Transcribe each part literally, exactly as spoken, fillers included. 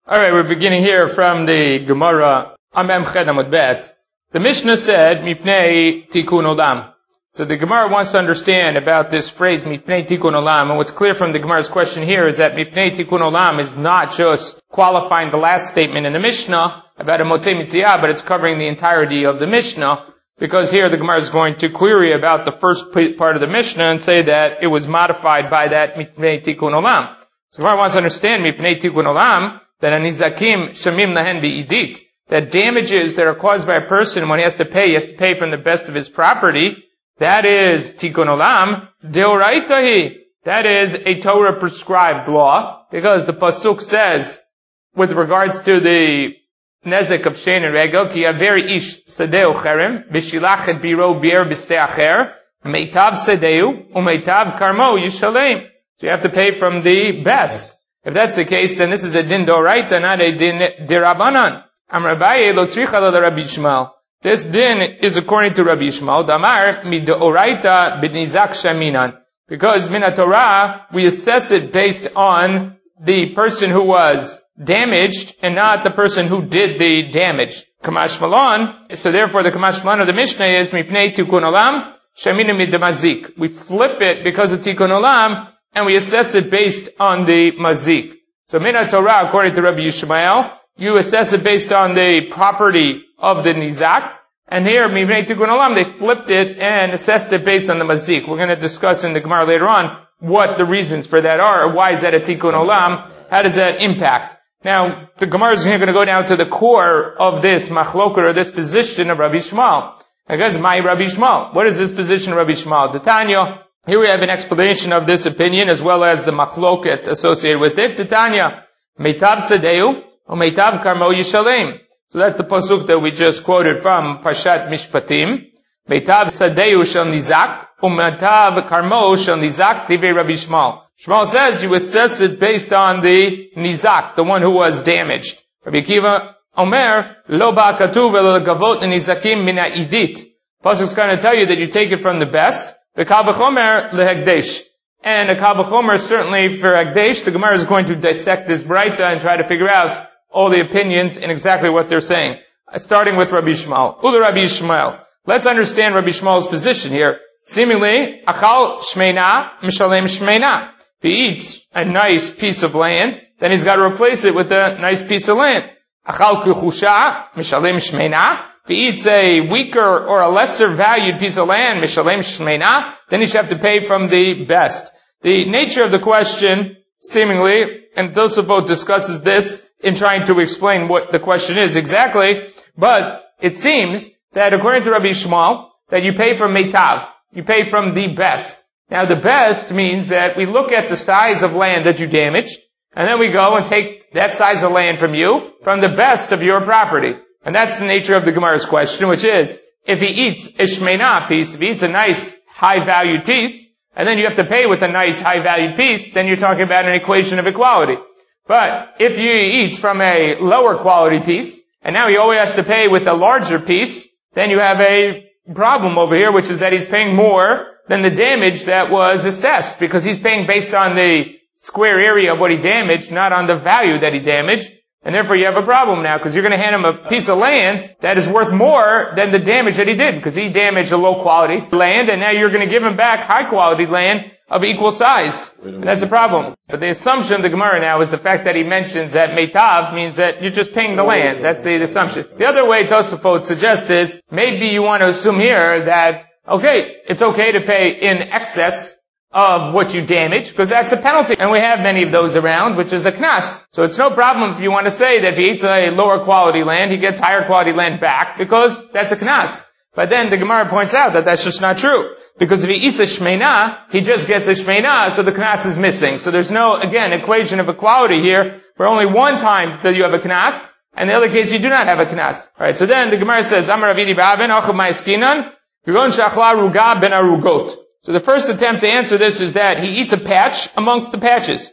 All right, we're beginning here from the Gemara Amem Ched Amud Bet. The Mishnah said Mipnei Tikkun Olam. So the Gemara wants to understand about this phrase Mipnei Tikkun Olam, and what's clear from the Gemara's question here is that Mipnei Tikkun Olam is not just qualifying the last statement in the Mishnah about a Motei Mitziyah, but it's covering the entirety of the Mishnah, because here the Gemara is going to query about the first part of the Mishnah and say that it was modified by that Mipnei Tikkun Olam. So the Gemara wants to understand Mipnei Tikkun Olam, that anizakim shamim lahen bi'idit, that damages that are caused by a person when he has to pay, he has to pay from the best of his property. That is tikkun olam deoraitahi. That is a Torah prescribed law, because the pasuk says, with regards to the nezek of shein and regel, ki yaver ish sadeu cherem b'shilach et biro bir b'stei acher meitav sadeu umeitav karmo yishalem. So you have to pay from the best. If that's the case, then this is a din doraita, not a din dirabanan. Amar Abaye lo tzricha la Rabbi Yishmael. This din is according to Rabbi Yishmael. Damar midoraita b'nizak shaminan. Because min Torah we assess it based on the person who was damaged and not the person who did the damage. Kamash malon. So therefore, the kamash malon of the Mishnah is mipnei tikkun olam shaminan midamazik. We flip it because of tikkun olam, and we assess it based on the mazik. So min Torah, according to Rabbi Yishmael, you assess it based on the property of the nizak, and here, mipnei tikkun olam, they flipped it and assessed it based on the mazik. We're going to discuss in the Gemara later on what the reasons for that are, or why is that a tikkun olam, how does that impact? Now, the Gemara is going to go down to the core of this machloket, or this position of Rabbi Yishmael. Because my Rabbi Yishmael, what is this position of Rabbi Yishmael? The Tanya. Here we have an explanation of this opinion as well as the machloket associated with it. Titania, meitav sadeu, or meitav karmo yishalem. So that's the pasuk that we just quoted from Parshat Mishpatim. Meitav sadeu shel nizak, or meitav karmo shel nizak, divrei Rabbi Yishmael. Shmuel says you assess it based on the nizak, the one who was damaged. Rabbi Akiva Omer, lo ba'katuv el gavot nizakim min ha'idit. Pasuk's going to tell you that you take it from the best. The Kal V'chomer lehekdesh. And the Kal V'chomer certainly for hekdesh. The Gemara is going to dissect this braita and try to figure out all the opinions and exactly what they're saying. Starting with Rabbi Yishmael. Ula Rabbi Yishmael. Let's understand Rabbi Yishmael's position here. Seemingly, achal shmeina mishalem shmeina. If he eats a nice piece of land, then he's got to replace it with a nice piece of land. Achal kuchusha mishalem shmeina. If he eats a weaker or a lesser valued piece of land, mishalem shmeina, then he should have to pay from the best. The nature of the question, seemingly, and Tosafot discusses this in trying to explain what the question is exactly, but it seems that according to Rabbi Yishmael, that you pay from meitav, you pay from the best. Now the best means that we look at the size of land that you damaged, and then we go and take that size of land from you, from the best of your property. And that's the nature of the Gemara's question, which is, if he eats a shmeina piece, if he eats a nice, high-valued piece, and then you have to pay with a nice, high-valued piece, then you're talking about an equation of equality. But if he eats from a lower quality piece, and now he always has to pay with a larger piece, then you have a problem over here, which is that he's paying more than the damage that was assessed, because he's paying based on the square area of what he damaged, not on the value that he damaged. And therefore you have a problem now, because you're going to hand him a piece of land that is worth more than the damage that he did, because he damaged a low quality land, and now you're going to give him back high quality land of equal size. And that's a problem. But the assumption of the Gemara now is the fact that he mentions that meitav means that you're just paying the land. That's the assumption. The other way Tosafot suggests is, maybe you want to assume here that, okay, it's okay to pay in excess of what you damage, because that's a penalty. And we have many of those around, which is a knas. So it's no problem if you want to say that if he eats a lower quality land, he gets higher quality land back, because that's a knas. But then the Gemara points out that that's just not true. Because if he eats a shmeina, he just gets a shmeina, so the knas is missing. So there's no, again, equation of equality here, where only one time that you have a knas, and the other case you do not have a knas. Alright, so then the Gemara says, Amar Avidi Ba'aben, Achav Ma'eskinan, Yugon Shachla Ruga Ben Arugot. So the first attempt to answer this is that he eats a patch amongst the patches.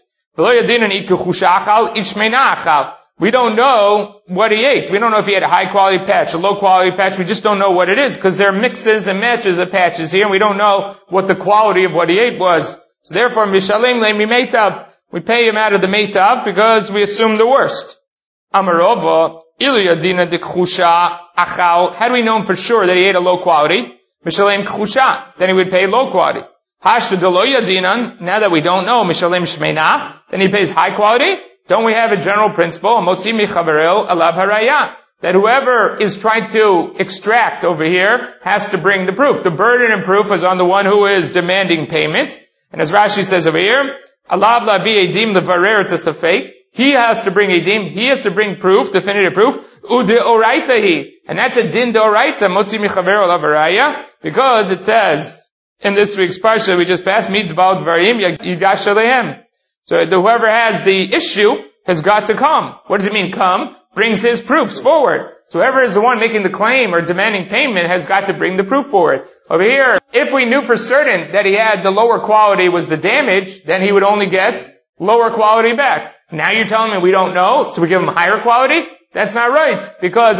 We don't know what he ate. We don't know if he had a high quality patch, a low quality patch. We just don't know what it is, because there are mixes and matches of patches here, and we don't know what the quality of what he ate was. So therefore, Mishalem le mi meitav, we pay him out of the meitav because we assume the worst. Amarova, Iluyadina de Kchusha, Achal. How do we know for sure that he ate a low quality? Mishalem Kchusha. Then he would pay low quality. Hashta de Loyadinan. Now that we don't know, Mishalem Shmeina. Then he pays high quality. Don't we have a general principle? Motzi michavereo alav haraya. That whoever is trying to extract over here has to bring the proof. The burden of proof is on the one who is demanding payment. And as Rashi says over here, alav lavi edim levarer tasafek. He has to bring edim. He has to bring proof, definitive proof. Ude oraitahi. And that's a din de oraita. Motzi michavereo alav haraya. Because it says in this week's parsha we just passed, midbal dvarim yigash alehem. So the, whoever has the issue has got to come. What does it mean, come? Brings his proofs forward. So whoever is the one making the claim or demanding payment has got to bring the proof forward. Over here, if we knew for certain that he had the lower quality was the damage, then he would only get lower quality back. Now you're telling me we don't know, so we give him higher quality? That's not right. Because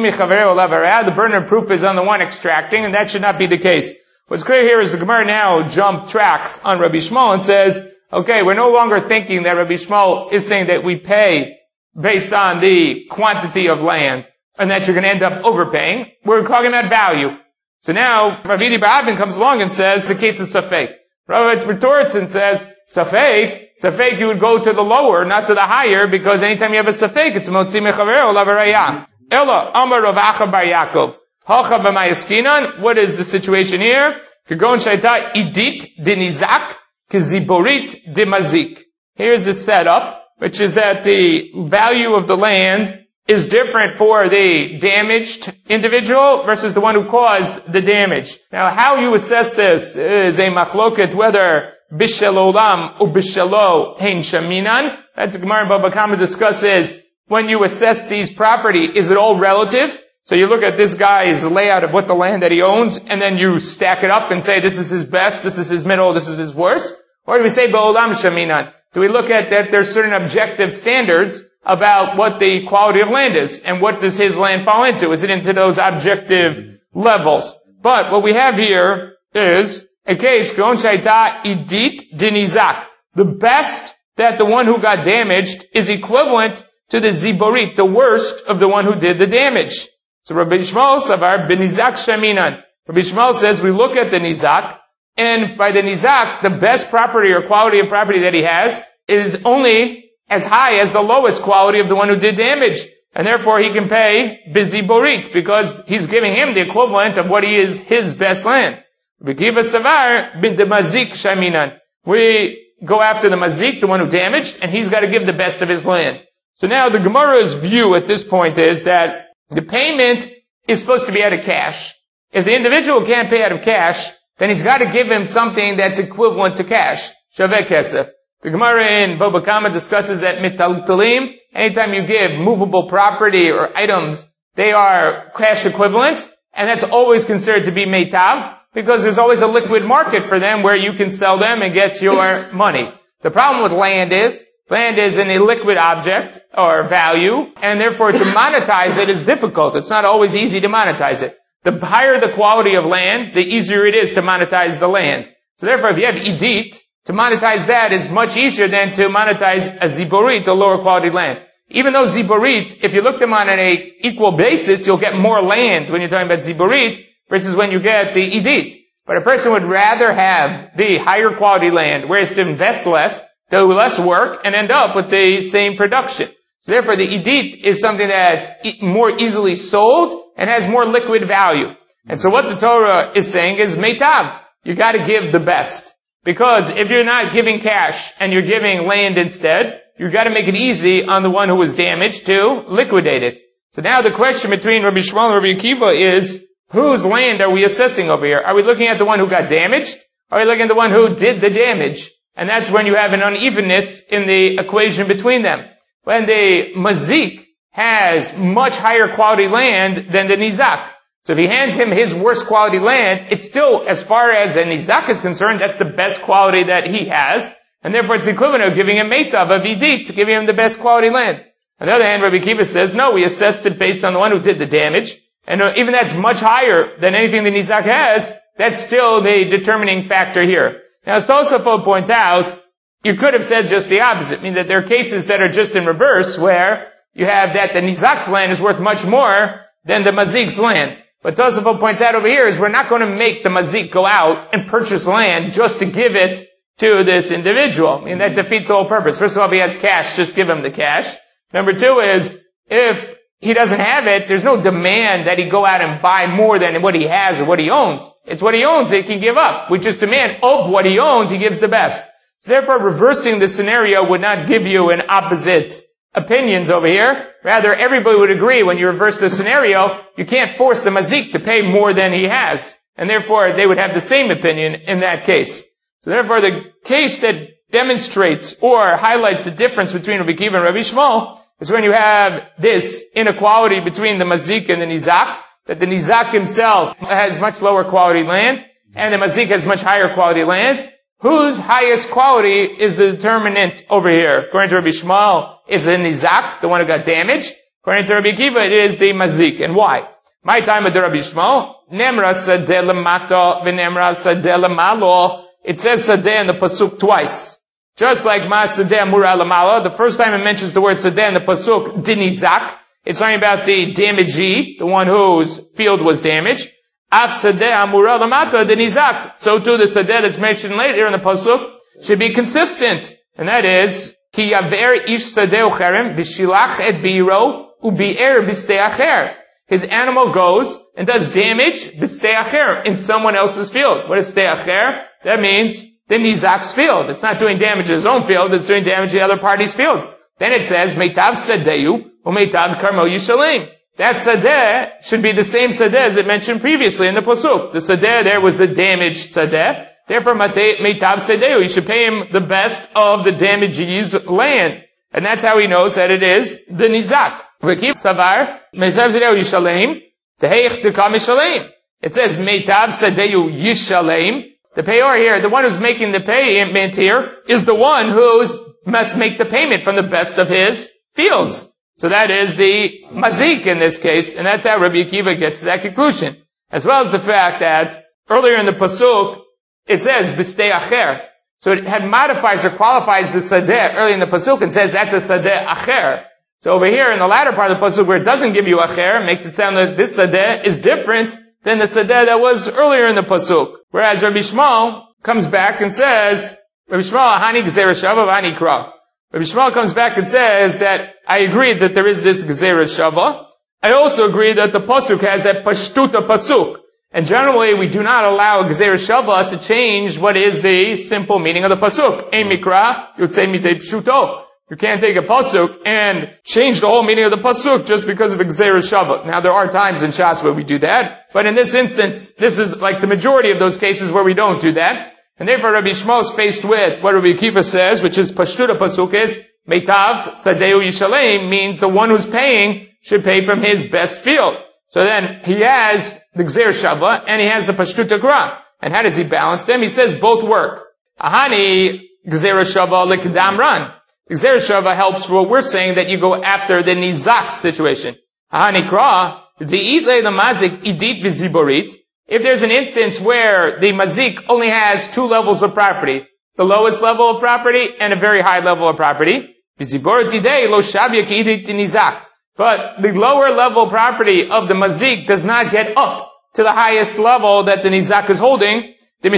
the burden of proof is on the one extracting, and that should not be the case. What's clear here is the Gemara now jump tracks on Rabbi Shmuel and says, okay, we're no longer thinking that Rabbi Shmuel is saying that we pay based on the quantity of land, and that you're going to end up overpaying. We're talking about value. So now, Rav Yidi Bar Avin comes along and says, the case is Safek. Rav Tortzen says, Safek, Safek you would go to the lower, not to the higher, because anytime you have a Safek, it's Motzi Mechavereo Lavaraya. Ella, Amar Rav Acha Bar Yaakov. Hacha b'mayaskinan. What is the situation here? Kagon Shaita Idit Dinizak Kiziborit Dimazik. Here's the setup, which is that the value of the land is different for the damaged individual versus the one who caused the damage. Now, how you assess this is a machloket, whether bishel olam or bishelo hein shaminan. That's Gemara and Baba Kama discusses when you assess these property, is it all relative? So you look at this guy's layout of what the land that he owns, and then you stack it up and say this is his best, this is his middle, this is his worst? Or do we say ba'olam shaminan? Do we look at that there's certain objective standards about what the quality of land is, and what does his land fall into? Is it into those objective levels? But what we have here is a case, Gon Shaita Idit Dinizak. The best that the one who got damaged is equivalent to the Ziborit, the worst of the one who did the damage. So Rabbi Shmuel Savar Benizak Shaminan. Rabbi Shmuel says we look at the Nizak, and by the Nizak, the best property or quality of property that he has is only as high as the lowest quality of the one who did damage. And therefore he can pay Biziborit, because he's giving him the equivalent of what he is his best land. B'kiva Savar bin the Mazik Shaminan. We go after the Mazik, the one who damaged, and he's got to give the best of his land. So now the Gemara's view at this point is that the payment is supposed to be out of cash. If the individual can't pay out of cash, then he's got to give him something that's equivalent to cash. Shaveh kesef. The Gemara in Baba Kama discusses that mitaltalim, anytime you give movable property or items, they are cash equivalent, and that's always considered to be meitav, because there's always a liquid market for them where you can sell them and get your money. The problem with land is, land is an illiquid object or value, and therefore to monetize it is difficult. It's not always easy to monetize it. The higher the quality of land, the easier it is to monetize the land. So therefore, if you have idit, to monetize that is much easier than to monetize a ziborit, a lower quality land. Even though ziborit, if you look them on an equal basis, you'll get more land when you're talking about ziborit versus when you get the idit. But a person would rather have the higher quality land, whereas to invest less, do less work, and end up with the same production. So therefore, the idit is something that's more easily sold and has more liquid value. And so what the Torah is saying is, meitav, you gotta give the best. Because if you're not giving cash and you're giving land instead, you've got to make it easy on the one who was damaged to liquidate it. So now the question between Rabbi Shmuel and Rabbi Akiva is, whose land are we assessing over here? Are we looking at the one who got damaged? Or are we looking at the one who did the damage? And that's when you have an unevenness in the equation between them. When the mazik has much higher quality land than the nizak. So if he hands him his worst quality land, it's still, as far as the nizak is concerned, that's the best quality that he has. And therefore it's the equivalent of giving him meitav, a vidit, giving him the best quality land. On the other hand, Rabbi Akiva says, no, we assessed it based on the one who did the damage. And even that's much higher than anything the nizak has, that's still the determining factor here. Now, as Tosafot points out, you could have said just the opposite, meaning that there are cases that are just in reverse, where you have that the nizak's land is worth much more than the mazik's land. What Tosafot points out over here is we're not going to make the mazik go out and purchase land just to give it to this individual. I mean, that defeats the whole purpose. First of all, if he has cash, just give him the cash. Number two is, if he doesn't have it, there's no demand that he go out and buy more than what he has or what he owns. It's what he owns that he can give up. We just demand of what he owns, he gives the best. So therefore, reversing the scenario would not give you an opposite opinions over here. Rather, everybody would agree when you reverse the scenario, you can't force the mazik to pay more than he has. And therefore, they would have the same opinion in that case. So therefore, the case that demonstrates or highlights the difference between Rabbi Akiva and Rabbi Shmuel is when you have this inequality between the mazik and the nizak, that the nizak himself has much lower quality land, and the mazik has much higher quality land. Whose highest quality is the determinant over here? According to Rabbi Shmuel, it's the nizak, the one who got damaged. According to Rabbi Akiva, it is the mazik. And why? My time with the Rabbi Shmuel, nemra sadeh lemata v'nemra sadeh lemalo. It says sadeh in the pasuk twice. Just like ma sadeh amura lemala, the first time it mentions the word sadeh in the pasuk dinizak, it's talking about the damagee, the one whose field was damaged. Af sadeh amura lamata dinizak. So too the sadeh that's mentioned later in the pasuk should be consistent. And that is, ki yaver ish sadeh ucherem v'shilach et biro ubi'er b'stei acher. His animal goes and does damage b'stei acher, in someone else's field. What is stei acher? That means the nizak's field. It's not doing damage to his own field, it's doing damage to the other party's field. Then it says, meitav sadehu umeitav karmo yishalim. That sadeh should be the same sadeh as it mentioned previously in the pasuk. The sadeh there was the damaged sadeh. Therefore, meitav sadehu, you should pay him the best of the damagee's land. And that's how he knows that it is the nizak. Savar, meitav sadehu yishalim, teheich dekam yishalim. It says, meitav sadehu yishalim. The payor here, the one who's making the payment here, is the one who must make the payment from the best of his fields. So that is the mazik in this case, and that's how Rabbi Akiva gets to that conclusion. As well as the fact that earlier in the pasuk, it says, b'stei acher. So it had modifies or qualifies the sadeh early in the pasuk and says that's a sadeh acher. So over here in the latter part of the pasuk where it doesn't give you acher, makes it sound that this sadeh is different than the sadeh that was earlier in the pasuk. Whereas Rabbi Shmuel comes back and says, Rabbi Shmuel, hani gzera shava v'hani kra. Rabbi Shmuel comes back and says that I agree that there is this gzera shava. I also agree that the pasuk has that pashtuta pasuk. And generally we do not allow gzera shava to change what is the simple meaning of the pasuk. Ein mikra, yotzei mitei pshuto. You can't take a pasuk and change the whole meaning of the pasuk just because of gzera shava. Now there are times in Shas where we do that, but in this instance, this is like the majority of those cases where we don't do that. And therefore Rabbi Shmuel is faced with what Rabbi Akiva says, which is pashtuta pasuk is, meitav sadehu yishalem, means the one who's paying should pay from his best field. So then he has the gzera shava and he has the pashtuta kra. And how does he balance them? He says both work. Ahani gzera shava likdam ran. Gzera shava helps for what we're saying, that you go after the nizak situation. Ahani kra, di'it le lamazik idit v'ziborit. If there's an instance where the mazik only has two levels of property, the lowest level of property and a very high level of property, v'ziborit idei lo shavya k'idit nizak. But the lower level property of the mazik does not get up to the highest level that the nizak is holding, then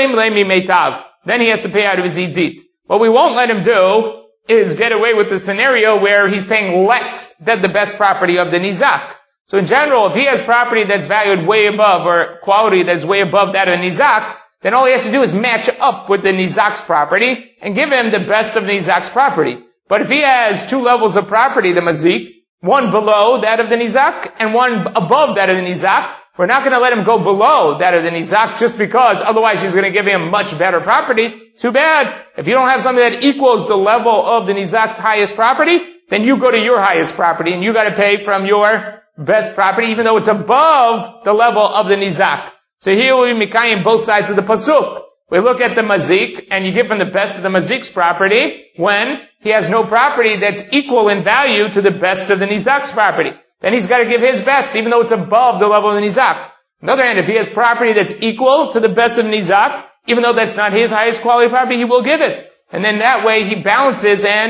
he has to pay out of his idit. What we won't let him do is get away with the scenario where he's paying less than the best property of the nizak. So in general, if he has property that's valued way above, or quality that's way above that of the nizak, then all he has to do is match up with the nizak's property and give him the best of the nizak's property. But if he has two levels of property, the mazik, one below that of the nizak and one above that of the nizak, we're not going to let him go below that of the nizak just because otherwise he's going to give him much better property. Too bad. If you don't have something that equals the level of the nizak's highest property, then you go to your highest property and you got to pay from your best property even though it's above the level of the nizak. So here we mikayim both sides of the pasuk. We look at the mazik and you give him the best of the mazik's property when he has no property that's equal in value to the best of the nizak's property. Then he's got to give his best even though it's above the level of the nizak. On the other hand, if he has property that's equal to the best of the nizak, even though that's not his highest quality property, he will give it. And then that way he balances and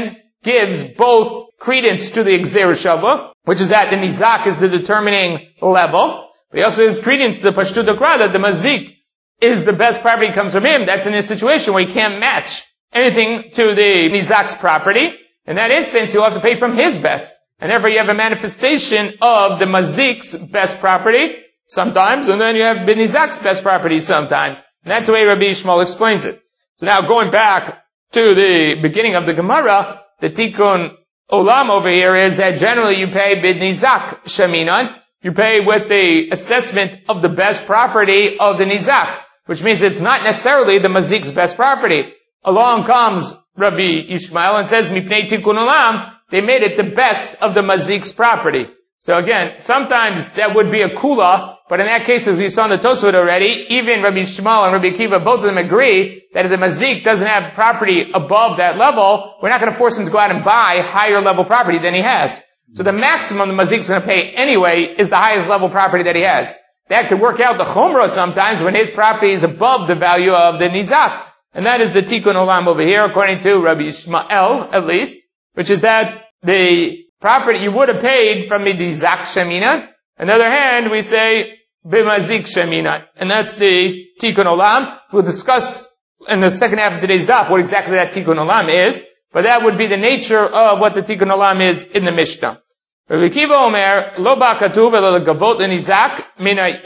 gives both credence to the Gzeira Shava, which is that the Nizak is the determining level, but he also gives credence to the Pashtut Akra, that the Mazik is the best property comes from him. That's in a situation where he can't match anything to the Nizak's property. In that instance, you'll have to pay from his best. And therefore you have a manifestation of the Mazik's best property sometimes, and then you have the Nizak's best property sometimes. And that's the way Rabbi Yishmael explains it. So now going back to the beginning of the Gemara, the Tikkun Olam over here is that generally you pay bid Nizak Shaminan. You pay with the assessment of the best property of the Nizak, which means it's not necessarily the Mazik's best property. Along comes Rabbi Yishmael and says, Mipnei Tikkun Olam, they made it the best of the Mazik's property. So again, sometimes that would be a kula, but in that case, as we saw in the Tosfot already, even Rabbi Yishmael and Rabbi Akiva, both of them agree that if the Mazik doesn't have property above that level, we're not going to force him to go out and buy higher level property than he has. So the maximum the Mazik's going to pay anyway is the highest level property that he has. That could work out the Chomra sometimes when his property is above the value of the Nizak. And that is the Tikkun Olam over here, according to Rabbi Yishmael, at least, which is that the property you would have paid from the Nizak Shemina. On the other hand, we say B'mazik Shemina. And that's the Tikkun Olam. We'll discuss in the second half of today's daf what exactly that Tikkun Olam is. But that would be the nature of what the Tikkun Olam is in the Mishnah. Rabbi Akiva Omer, Lo ba katuv elo legavot lenizak mina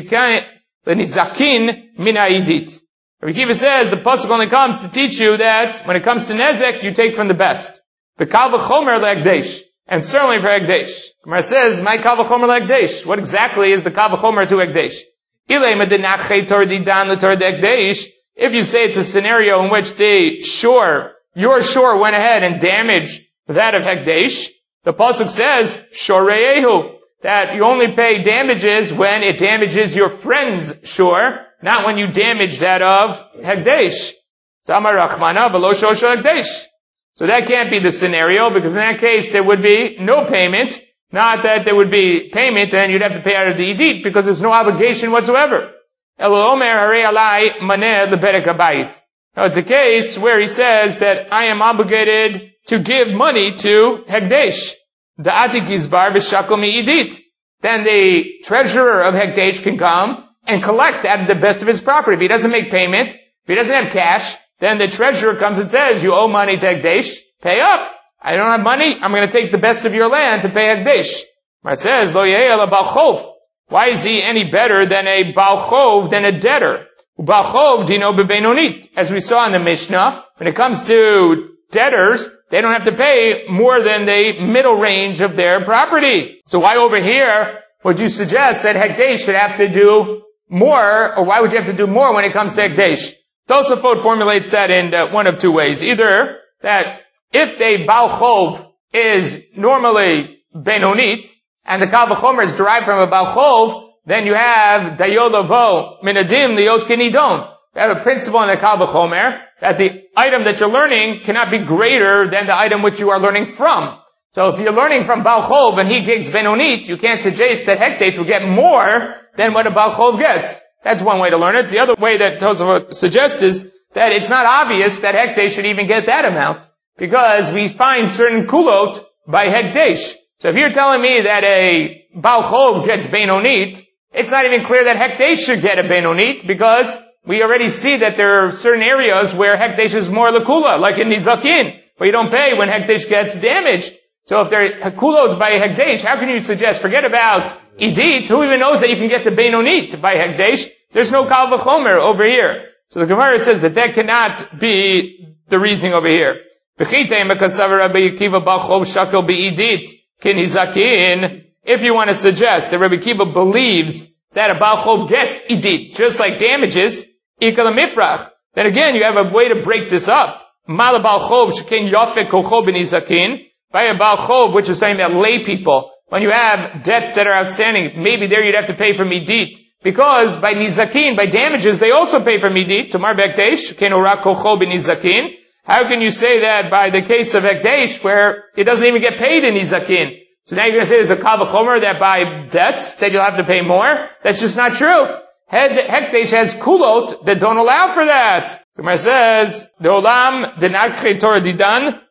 lenizakin mina idit. Rabbi Akiva says the pasuk only comes to teach you that when it comes to nezek, you take from the best. The kal v'chomer le'egdesh, and certainly for egdesh. Gemara says, "My kal v'chomer le'egdesh." What exactly is the kal v'chomer to egdesh? Ilei medinachei tordidan le'tord egdesh. If you say it's a scenario in which the shore, your shore went ahead and damaged that of hekdesh, the pasuk says, "Shoreyehu," that you only pay damages when it damages your friend's shore, not when you damage that of hekdesh. Samar Rachmana v'lo shosho hekdesh. So that can't be the scenario, because in that case there would be no payment. Not that there would be payment and you'd have to pay out of the edit, because there's no obligation whatsoever. Elo omer harei alai maneh leberek habayit. Now it's a case where he says that I am obligated to give money to Hekdesh. The Atik Gizbar v'shakel mi'idit. Then the treasurer of Hekdesh can come and collect out of the best of his property. If he doesn't make payment, if he doesn't have cash, then the treasurer comes and says, you owe money to Hekdesh, pay up. I don't have money, I'm going to take the best of your land to pay Hekdesh. It says, Lo ye'el Baal Chov. Why is he any better than a Baal Chov, than a debtor? Baal Chov dino bebenonit. As we saw in the Mishnah, when it comes to debtors, they don't have to pay more than the middle range of their property. So why over here would you suggest that Hekdesh should have to do more, or why would you have to do more when it comes to Hekdesh? Tosafot formulates that in uh, one of two ways. Either that if a Baal Chov is normally Benonit, and the Kal V'chomer is derived from a Baal Chov, then you have Dayod Avo Minadim Liot Kinidon. You have a principle in the Kal V'chomer that the item that you're learning cannot be greater than the item which you are learning from. So if you're learning from Baal Chov and he gives Benonit, you can't suggest that Hekdesh will get more than what a Baal Chov gets. That's one way to learn it. The other way that Tosafot suggests is that it's not obvious that Hekdesh should even get that amount, because we find certain kulot by Hekdesh. So if you're telling me that a Baal Chov gets Benonit, it's not even clear that Hekdesh should get a Benonit, because we already see that there are certain areas where Hekdesh is more lakula, like in Nizakin, where you don't pay when Hekdesh gets damaged. So if there are kulot by Hekdesh, how can you suggest, forget about Idit, who even knows that you can get to Benonit by Hekdesh? There's no Kal V'chomer over here. So the Gemara says that that cannot be the reasoning over here. If you want to suggest that Rabbi Akiva believes that a Baal Chov gets idit, just like damages, ikal mifrach, then again you have a way to break this up. Mal Baal Chov sheken yafek kocho b'nizakin, by a Baal Chov, which is talking about lay people. When you have debts that are outstanding, maybe there you'd have to pay for midit. Because by nizakin, by damages, they also pay for midit. Tomar b'hekdesh, sheken ora kocho b'nizakin. How can you say that by the case of Hekdesh, where it doesn't even get paid in nizakin? So now you're going to say there's a Kal V'chomer that by debts that you'll have to pay more? That's just not true. Hekdesh has kulot that don't allow for that. Gemara says, "The olam denakche Torah didan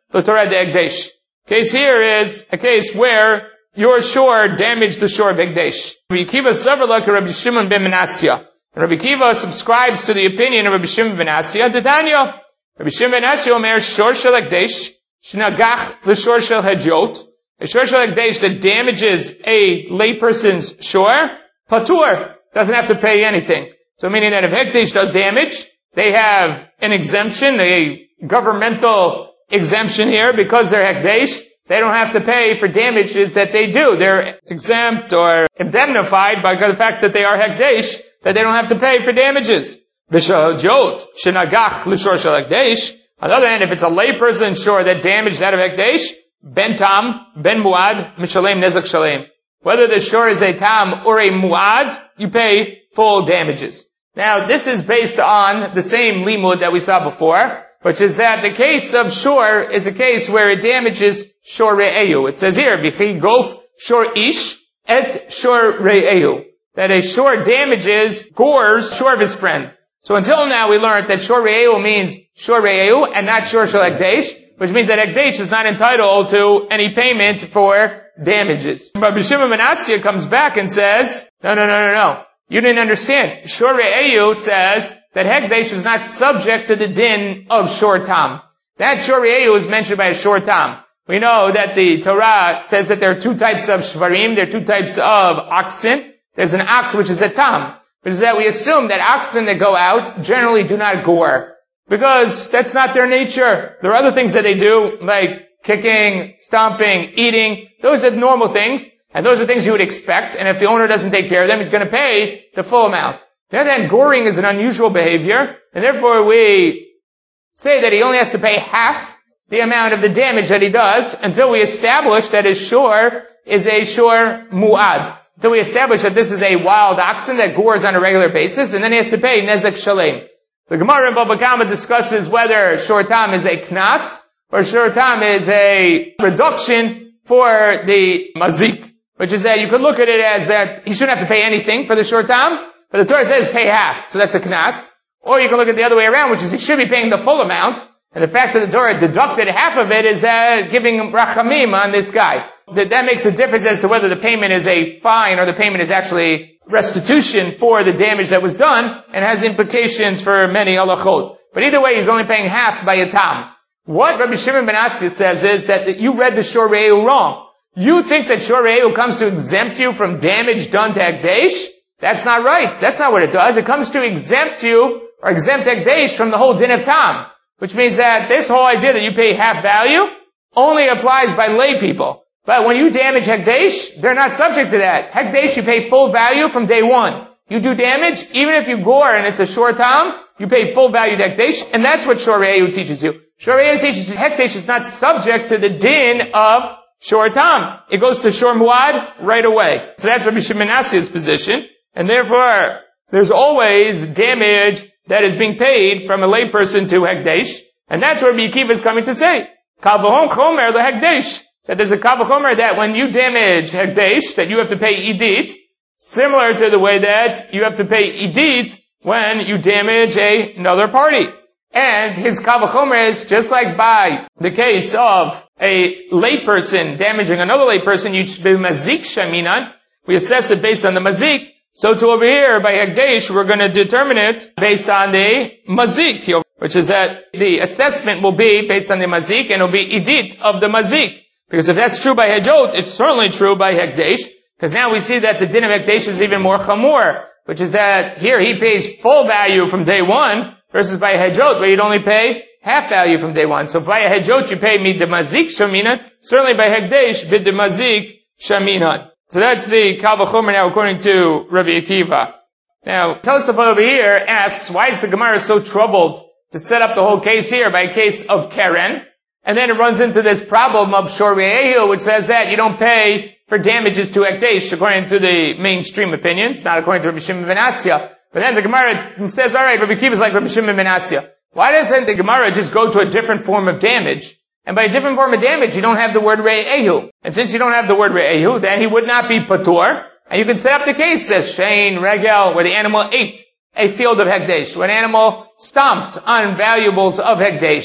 l'torah de hekdesh. Case here is a case where your shore damaged the shore of hekdesh. Rabbi Akiva savar like Rabbi Shimon ben Menasya. Rabbi Akiva subscribes to the opinion of Rabbi Shimon ben Menasya. Titania. Rabbi Shimon ben Menasya omer shor shel hekdesh shnagach l'shor shel hejot. A shor shel hekdesh that damages a layperson's shore, patur, doesn't have to pay anything. So meaning that if hekdesh does damage, they have an exemption, a governmental exemption here because they're hekdesh. They don't have to pay for damages that they do. They're exempt or indemnified by the fact that they are hekdesh, that they don't have to pay for damages. V'shehajot shenagach l'shor shel hekdesh. On the other hand, if it's a layperson shore that damaged that of hekdesh, ben tam, ben muad, mishalem nezek shalem. Whether the shore is a tam or a muad, you pay full damages. Now, this is based on the same limud that we saw before, which is that the case of shore is a case where it damages shor re'ehu. It says here, B'chi gof shor ish et shor re'ehu. That a shore damages, gores, shore of his friend. So until now we learned that shor re'ehu means shor re'ehu and not shor shel hekdesh, which means that hekdesh is not entitled to any payment for damages. Rabbi Shimon ben Menasya comes back and says, no, no, no, no, no. You didn't understand. Shor re'ehu says that hekdesh is not subject to the din of shor tam. That shor re'ehu is mentioned by a shor tam. We know that the Torah says that there are two types of shvarim, there are two types of oxen. There's an ox which is a tam, which is that we assume that oxen that go out generally do not gore, because that's not their nature. There are other things that they do, like kicking, stomping, eating. Those are normal things, and those are things you would expect, and if the owner doesn't take care of them, he's going to pay the full amount. The other hand, goring is an unusual behavior, and therefore we say that he only has to pay half the amount of the damage that he does until we establish that his shore is a shore mu'ad. Until we establish that this is a wild oxen that gores on a regular basis, and then he has to pay nezek shalem. The Gemara in Bava Kama discusses whether shor tam is a knas, or shor tam is a reduction for the mazik, which is that you could look at it as that he shouldn't have to pay anything for the shor tam, but the Torah says pay half, so that's a knas. Or you can look at the other way around, which is he should be paying the full amount, and the fact that the Torah deducted half of it is that giving rachamim on this guy. That, that makes a difference as to whether the payment is a fine or the payment is actually restitution for the damage that was done, and has implications for many halachot. But either way, he's only paying half by a tam. What Rabbi Shimon ben Menasya says is that you read the shor re'ehu wrong. You think that shor re'ehu comes to exempt you from damage done to hekdesh? That's not right. That's not what it does. It comes to exempt you, or exempt hekdesh from the whole din of tam. Which means that this whole idea that you pay half value only applies by lay people. But when you damage hekdesh, they're not subject to that. Hekdesh, you pay full value from day one. You do damage, even if you gore and it's a shor tam, you pay full value to hekdesh, and that's what shor re'ehu teaches you. Shor re'ehu teaches you hekdesh is not subject to the din of shor tam. It goes to shor muad right away. So that's Rabbi Shimon ben Menasya's position, and therefore, there's always damage that is being paid from a layperson to hekdesh, and that's what Rabbi Akiva is coming to say. Kal v'hom chomer lehekdesh. That there's a kal v'chomer that when you damage hekdesh, that you have to pay idit, similar to the way that you have to pay idit when you damage a, another party. And his kal v'chomer is just like by the case of a layperson damaging another layperson, you should be mazik shaminan. We assess it based on the mazik. So to over here, by hekdesh, we're going to determine it based on the mazik, which is that the assessment will be based on the mazik, and it will be idit of the mazik. Because if that's true by hejot, it's certainly true by hekdesh, because now we see that the din of hekdesh is even more chamor, which is that here he pays full value from day one, versus by hejot, where you'd only pay half value from day one. So by hejot you pay mid the mazik shaminan, certainly by hekdesh bid the mazik shaminan. So that's the kal v'chomer now according to Rabbi Akiva. Now, Tosafot over here asks, why is the Gemara so troubled to set up the whole case here by a case of Keren? And then it runs into this problem of shor re'ehu, which says that you don't pay for damages to hekdesh, according to the mainstream opinions, not according to Rabbi Shimon ben Menasya. But then the Gemara says, alright, Rabbi Akiva is like Rabbi Shimon ben Menasya. Why doesn't the Gemara just go to a different form of damage? And by a different form of damage, you don't have the word re'ehu. And since you don't have the word re'ehu, then he would not be patur. And you can set up the case as shein, regel, where the animal ate a field of hekdesh, where an animal stomped on valuables of hekdesh.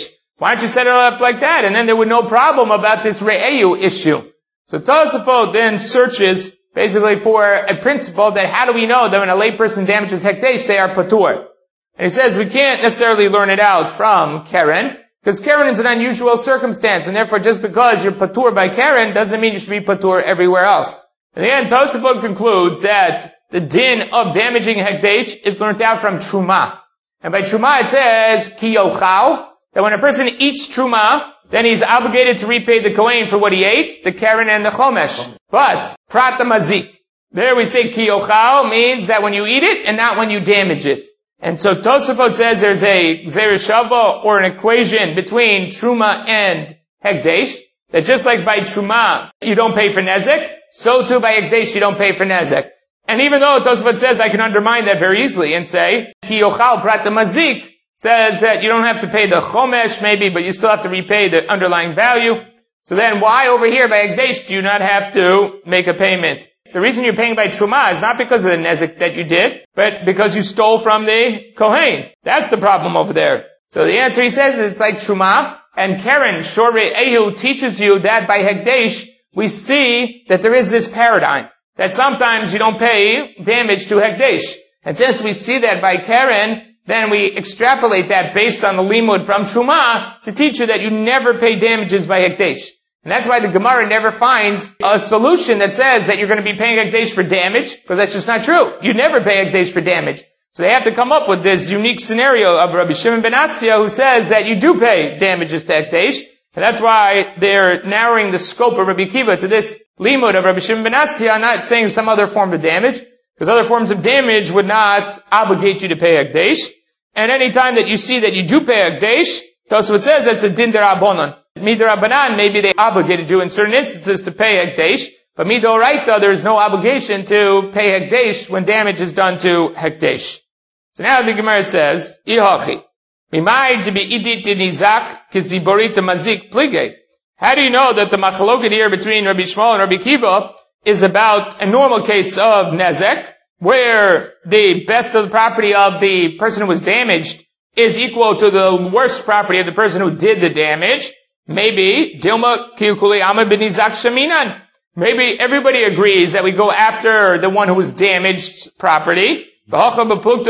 Why don't you set it up like that? And then there would no problem about this re'eyu issue. So Tosafot then searches basically for a principle that how do we know that when a layperson damages hekdesh, they are patur? And he says we can't necessarily learn it out from Keren, because Keren is an unusual circumstance, and therefore just because you're patur by Keren doesn't mean you should be patur everywhere else. In the end, Tosafot concludes that the din of damaging hekdesh is learned out from truma. And by truma it says, ki yochal, that when a person eats truma, then he's obligated to repay the kohen for what he ate, the keren and the chomesh. But, prat mazik. There we say ki yochal means that when you eat it and not when you damage it. And so Tosafot says there's a gzeira shava or an equation between truma and hekdesh, that just like by truma you don't pay for nezek, so too by hekdesh you don't pay for nezek. And even though Tosafot says I can undermine that very easily and say, ki yochal prat mazik, says that you don't have to pay the chomesh maybe, but you still have to repay the underlying value. So then why over here by hekdesh do you not have to make a payment? The reason you're paying by truma is not because of the nezek that you did, but because you stole from the kohen. That's the problem over there. So the answer, he says, it's like truma, and Keren, Shorei Ehu, teaches you that by hekdesh, we see that there is this paradigm, that sometimes you don't pay damage to hekdesh. And since we see that by Keren, then we extrapolate that based on the limud from truma to teach you that you never pay damages by hekdesh. And that's why the Gemara never finds a solution that says that you're going to be paying hekdesh for damage, because that's just not true. You never pay hekdesh for damage. So they have to come up with this unique scenario of Rabbi Shimon ben Asya who says that you do pay damages to hekdesh. And that's why they're narrowing the scope of Rabbi Akiva to this limud of Rabbi Shimon ben Asya, not saying some other form of damage, because other forms of damage would not obligate you to pay hekdesh. And any time that you see that you do pay hekdesh, Tosafot says that's a din derabanan. Midorabanan, maybe they obligated you in certain instances to pay hekdesh, but midoraita, there is no obligation to pay hekdesh when damage is done to hekdesh. So now the Gemara says, Ihachi, mimai to be idit nizak kiziborit mazik plige. How do you know that the machloket here between Rabbi Shmuel and Rabbi Akiva is about a normal case of nezek, where the best of the property of the person who was damaged is equal to the worst property of the person who did the damage? Maybe, Dilma Kiyukuli Ama Benizak Shaminan. Maybe everybody agrees that we go after the one who was damaged property. Maybe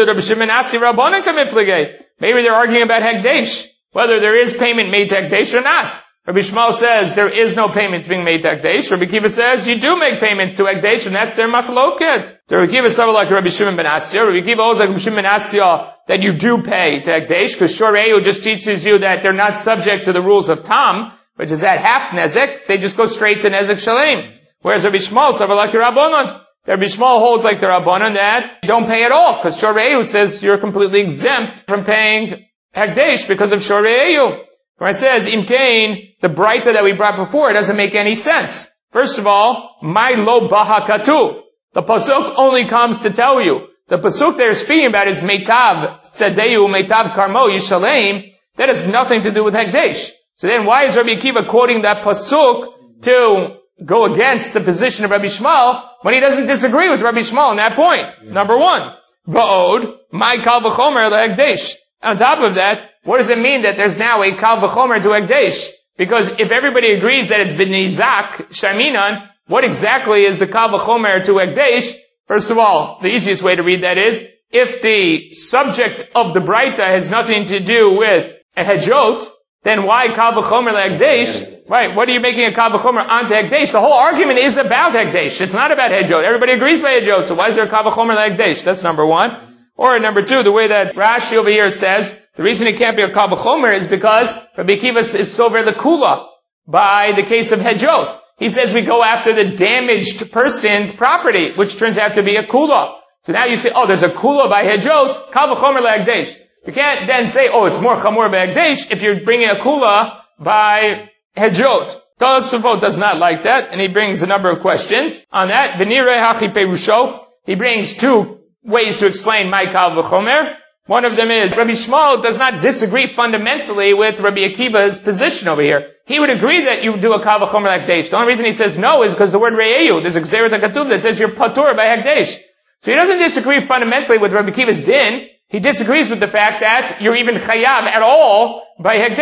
they're arguing about hekdesh, whether there is payment made to hekdesh or not. Rabbi Shmuel says there is no payments being made to hekdesh. Rabbi Akiva says you do make payments to hekdesh, and that's their machloket. So Rabbi Akiva is like Rabbi Shimon ben Asya. Rabbi Akiva holds like Rabbi Shimon ben Asya that you do pay to hekdesh, because Shorei just teaches you that they're not subject to the rules of tam, which is that half nezek. They just go straight to nezek shalem. Whereas Rabbi Shmuel, like Rabbanon, Rabbi Shmuel holds like the Rabbanon that you don't pay at all, because Shorei says you're completely exempt from paying hekdesh because of Shorei. Where it says, Im Kain, the Braita that we brought before, it doesn't make any sense. First of all, my lo baha katuv. The pasuk only comes to tell you. The pasuk they're speaking about is meitav tzedeu, meitav karmo yishalem. That has nothing to do with hekdesh. So then why is Rabbi Akiva quoting that pasuk to go against the position of Rabbi Shmuel when he doesn't disagree with Rabbi Shmuel on that point? Yeah. Number one, va'od, my kal v'chomer lehekdesh. On top of that, what does it mean that there's now a kal v'chomer to hekdesh? Because if everybody agrees that it's been nizak shaminan, what exactly is the kal v'chomer to hekdesh? First of all, the easiest way to read that is, if the subject of the Braita has nothing to do with a hejot, then why kal v'chomer lehekdesh? Right, what are you making a kal v'chomer onto hekdesh? The whole argument is about hekdesh. It's not about hejot. Everybody agrees by hejot, so why is there a kal v'chomer lehekdesh? That's number one. Or number two, the way that Rashi over here says, the reason it can't be a kal v'chomer is because Rabbi Akiva is sover the kula by the case of hejot. He says we go after the damaged person's property, which turns out to be a kula. So now you say, oh, there's a kula by hejot, kal v'chomer lehekdesh. You can't then say, oh, it's more chamor by hekdesh if you're bringing a kula by hejot. Tosafot does not like that, and he brings a number of questions on that. V'nirei hachi perusho. He brings two ways to explain my kal v'chomer. One of them is, Rabbi Shmuel does not disagree fundamentally with Rabbi Akiva's position over here. He would agree that you do a kal v'chomer hekdesh. The only reason he says no is because the word re'eyu, there's a gzeira hakatuv that says you're patur by hekdesh. So he doesn't disagree fundamentally with Rabbi Akiva's din. He disagrees with the fact that you're even chayav at all by hekdesh.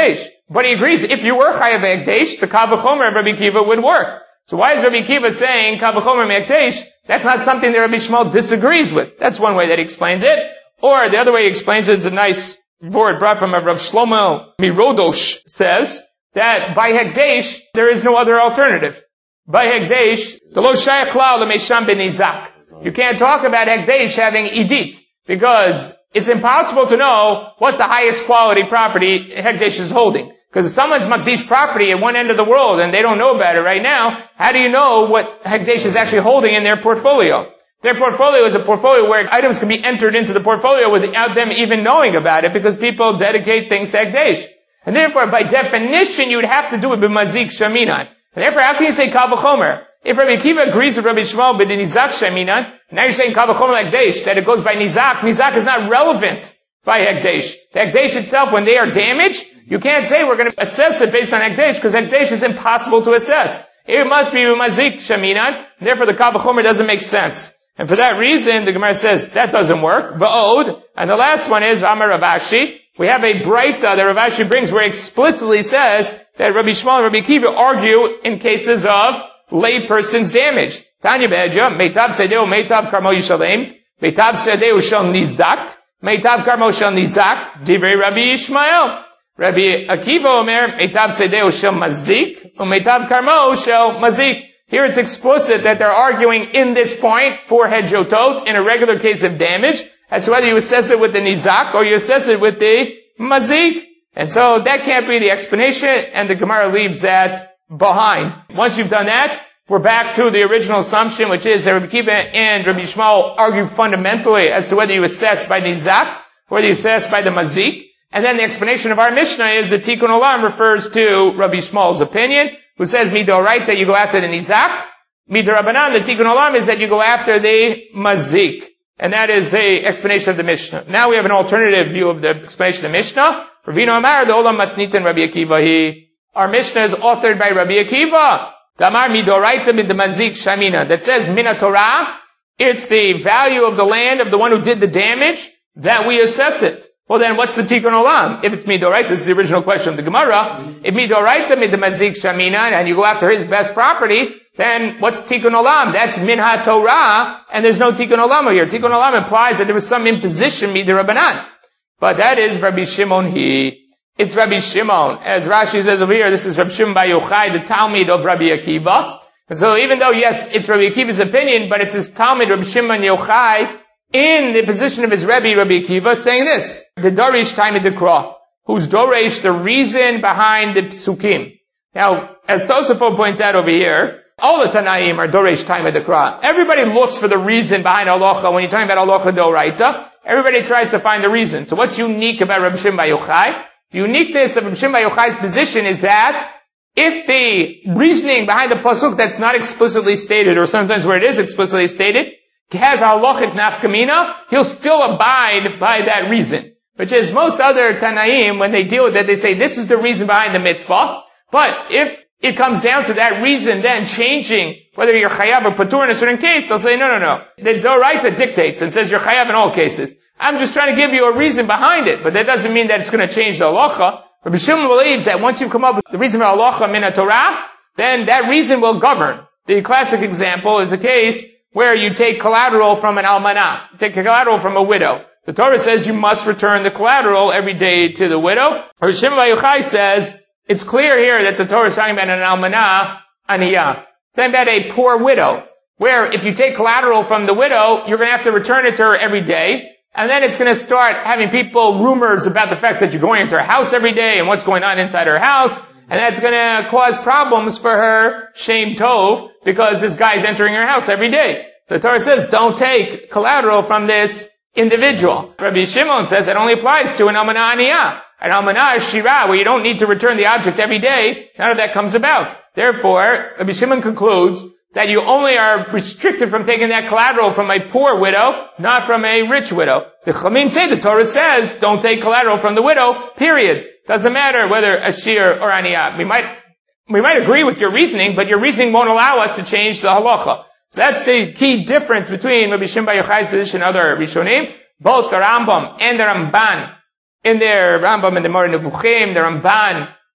But he agrees, if you were chayav hekdesh, the kal v'chomer of Rabbi Akiva would work. So why is Rabbi Akiva saying kal v'chomer hekdesh? That's not something that Rabbi Shmuel disagrees with. That's one way that he explains it. Or the other way he explains it is a nice word brought from Rav Shlomo Mirodosh says that by hekdesh, there is no other alternative. By hekdesh, the lo shayach klal l'meisham benizak. You can't talk about hekdesh having idit, because it's impossible to know what the highest quality property hekdesh is holding. Because if someone's makdish property at one end of the world and they don't know about it right now, how do you know what hekdesh is actually holding in their portfolio? Their portfolio is a portfolio where items can be entered into the portfolio without them even knowing about it, because people dedicate things to hekdesh. And therefore, by definition, you would have to do it b'mazik shaminan. And therefore, how can you say kal v'chomer? If Rabbi Akiva agrees with Rabbi Shmuel but nizak shaminan, now you're saying kal v'chomer hekdesh, that it goes by nizak. Nizak is not relevant by hekdesh. The hekdesh itself, when they are damaged, you can't say we're going to assess it based on hekdesh, because hekdesh is impossible to assess. It must be b'mazik shaminan, therefore the kal v'chomer doesn't make sense. And for that reason, the Gemara says that doesn't work. V'od, and the last one is Amar Rav Ashi. We have a breita that Rav Ashi brings where it explicitly says that Rabbi Shmuel and Rabbi Akiva argue in cases of lay person's damage. Tanya Be'eja, Meitav Sedeu, Meitav Karmo Yishalem, Meitav Sedeu Shal Nizak, Meitav Karmo Shal Nizak, Divrei Rabbi Yishmael. Rabbi Akiva Omer, Meitav Sedeu Shal Mazik, Meitav Karmo Shal Mazik. Here it's explicit that they're arguing in this point for hedjotot in a regular case of damage as to whether you assess it with the nizak or you assess it with the mazik. And so that can't be the explanation, and the Gemara leaves that behind. Once you've done that, we're back to the original assumption, which is that Rabbi Akiva and Rabbi Shmuel argue fundamentally as to whether you assess by nizak, whether you assess by the mazik. And then the explanation of our Mishnah is that Tikkun Olam refers to Rabbi Shmuel's opinion, who says midoraita you go after the nizak. Midorabanan, the Tikkun Olam, is that you go after the mazik. And that is the explanation of the Mishnah. Now we have an alternative view of the explanation of the Mishnah. Ravino Amar, the Olam Matnitan Rabbi Akiva. He, our Mishnah is authored by Rabbi Akiva. Damar midoraita mid mazik shamina. That says mina Torah. It's the value of the land of the one who did the damage that we assess it. Well then, what's the Tikkun Olam? If it's midoraita, this is the original question of the Gemara. If midoraita mid mazik shamina, and you go after his best property, then what's Tikkun Olam? That's minha Torah, and there's no Tikkun Olam here. Tikkun Olam implies that there was some imposition midirabanan. But that is Rabbi Shimon he. It's Rabbi Shimon. As Rashi says over here, this is Rabbi Shimon Bar Yochai, the Talmud of Rabbi Akiva. And so even though, yes, it's Rabbi Akiva's opinion, but it's his Talmud, Rabbi Shimon Yochai, in the position of his Rebbe, Rabbi Akiva, saying this, the Dorish Taimid Dekra, who's Dorish, the reason behind the Psukim. Now, as Tosafot points out over here, all the Tanaim are Dorish Taimid Dekra. Everybody looks for the reason behind halacha. When you're talking about halacha doraita, everybody tries to find the reason. So what's unique about Rabbi Shimon Bar Yochai? The uniqueness of Rabbi Shimon Bar Yochai's position is that if the reasoning behind the pasuk that's not explicitly stated, or sometimes where it is explicitly stated, has halachic nafkamina, he'll still abide by that reason. Which is most other Tanaim, when they deal with it, they say this is the reason behind the mitzvah. But if it comes down to that reason then changing whether you're chayav or patur in a certain case, they'll say, no, no, no. The Doraita dictates and says you're chayav in all cases. I'm just trying to give you a reason behind it, but that doesn't mean that it's going to change the halacha. Rabbi Shimon believes that once you've come up with the reason for halacha min Torah, then that reason will govern. The classic example is a case where you take collateral from an almanah. You take collateral from a widow. The Torah says you must return the collateral every day to the widow. Rabbi Shimon Bar Yochai says, it's clear here that the Torah is talking about an almanah aniyah. It's talking about a poor widow, where if you take collateral from the widow, you're going to have to return it to her every day. And then it's going to start having people rumors about the fact that you're going into her house every day and what's going on inside her house. And that's going to cause problems for her, Shem Tov, because this guy's entering her house every day. So the Torah says, don't take collateral from this individual. Rabbi Shimon says that only applies to an almanah aniyah. An almanah is shira, where you don't need to return the object every day. None of that comes about. Therefore, Rabbi Shimon concludes that you only are restricted from taking that collateral from a poor widow, not from a rich widow. The Chachamim say, the Torah says, don't take collateral from the widow, period. Doesn't matter whether a shir or aniyah. We might, we might agree with your reasoning, but your reasoning won't allow us to change the halacha. So that's the key difference between Rabbi Shimon Bar Yochai's position and other Rishonim. Both the Rambam and the Ramban, in their Rambam and the Moreh Nevuchim, the Ramban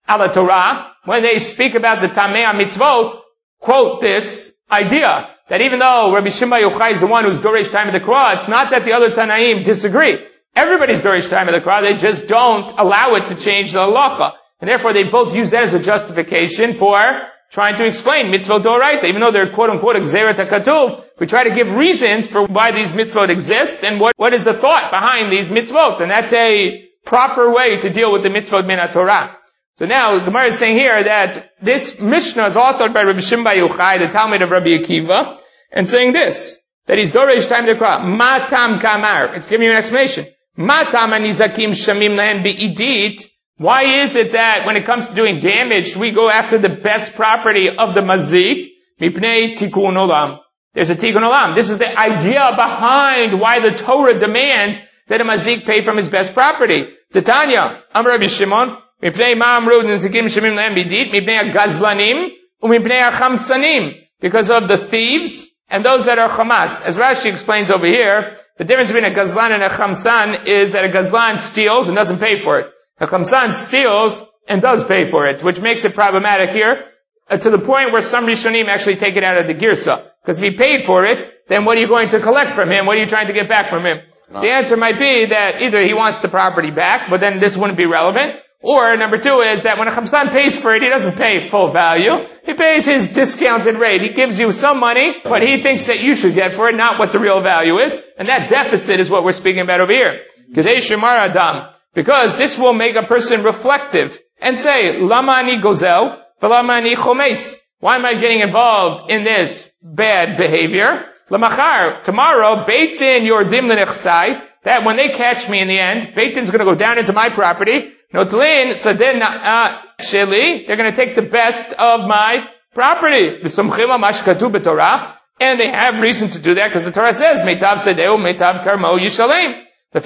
ala Torah, when they speak about the Tamei mitzvot, quote this idea that even though Rabbi Shimon Bar Yochai is the one who's Doresh time of the Krah, it's not that the other Tanaim disagree. Everybody's Doresh time of the Krah, they just don't allow it to change the halacha. And therefore they both use that as a justification for trying to explain mitzvot doraita. Even though they're quote unquote exeret hakatuv, we try to give reasons for why these mitzvot exist and what, what is the thought behind these mitzvot. And that's a proper way to deal with the mitzvot min Torah. So now, the Gemara is saying here that this Mishnah is authored by Rabbi Shimon Bar Yochai, the Talmud of Rabbi Akiva, and saying this, that he's Doresh time to Krah. Matam kamar. It's giving you an explanation. Matam anizakim shamim lahem be'idit. Why is it that when it comes to doing damage, we go after the best property of the mazik? Mipnei tikkun olam. There's a tikkun olam. This is the idea behind why the Torah demands that a mazik pay from his best property. Titania, Amar Rabbi Shimon, mipnei ma'amru nizakim shamim lahem be'idit, mipnei agazlanim, umipnei achamsanim. Because of the thieves and those that are chamas. As Rashi explains over here, the difference between a gazlan and a chamsan is that a gazlan steals and doesn't pay for it. A chamsan steals and does pay for it, which makes it problematic here, uh, to the point where some Rishonim actually take it out of the girsa. Because if he paid for it, then what are you going to collect from him? What are you trying to get back from him? No. The answer might be that either he wants the property back, but then this wouldn't be relevant, or number two is that when a chamsan pays for it, he doesn't pay full value. He pays his discounted rate. He gives you some money, but he thinks that you should get for it, not what the real value is. And that deficit is what we're speaking about over here. Kedei shemar adam. Because this will make a person reflective and say, Lama ani gozel, v'lama ani chomes. Why am I getting involved in this bad behavior? Lamachar, tomorrow, Beit Din yordim l'nechsai, that when they catch me in the end, Beit Din's going to go down into my property. Notlin sadeh na'a sheli, they're going to take the best of my property. V'somchim amash katuv b'Torah, and they have reason to do that because the Torah says, Meitav sadeu, meitav karmo yishalem.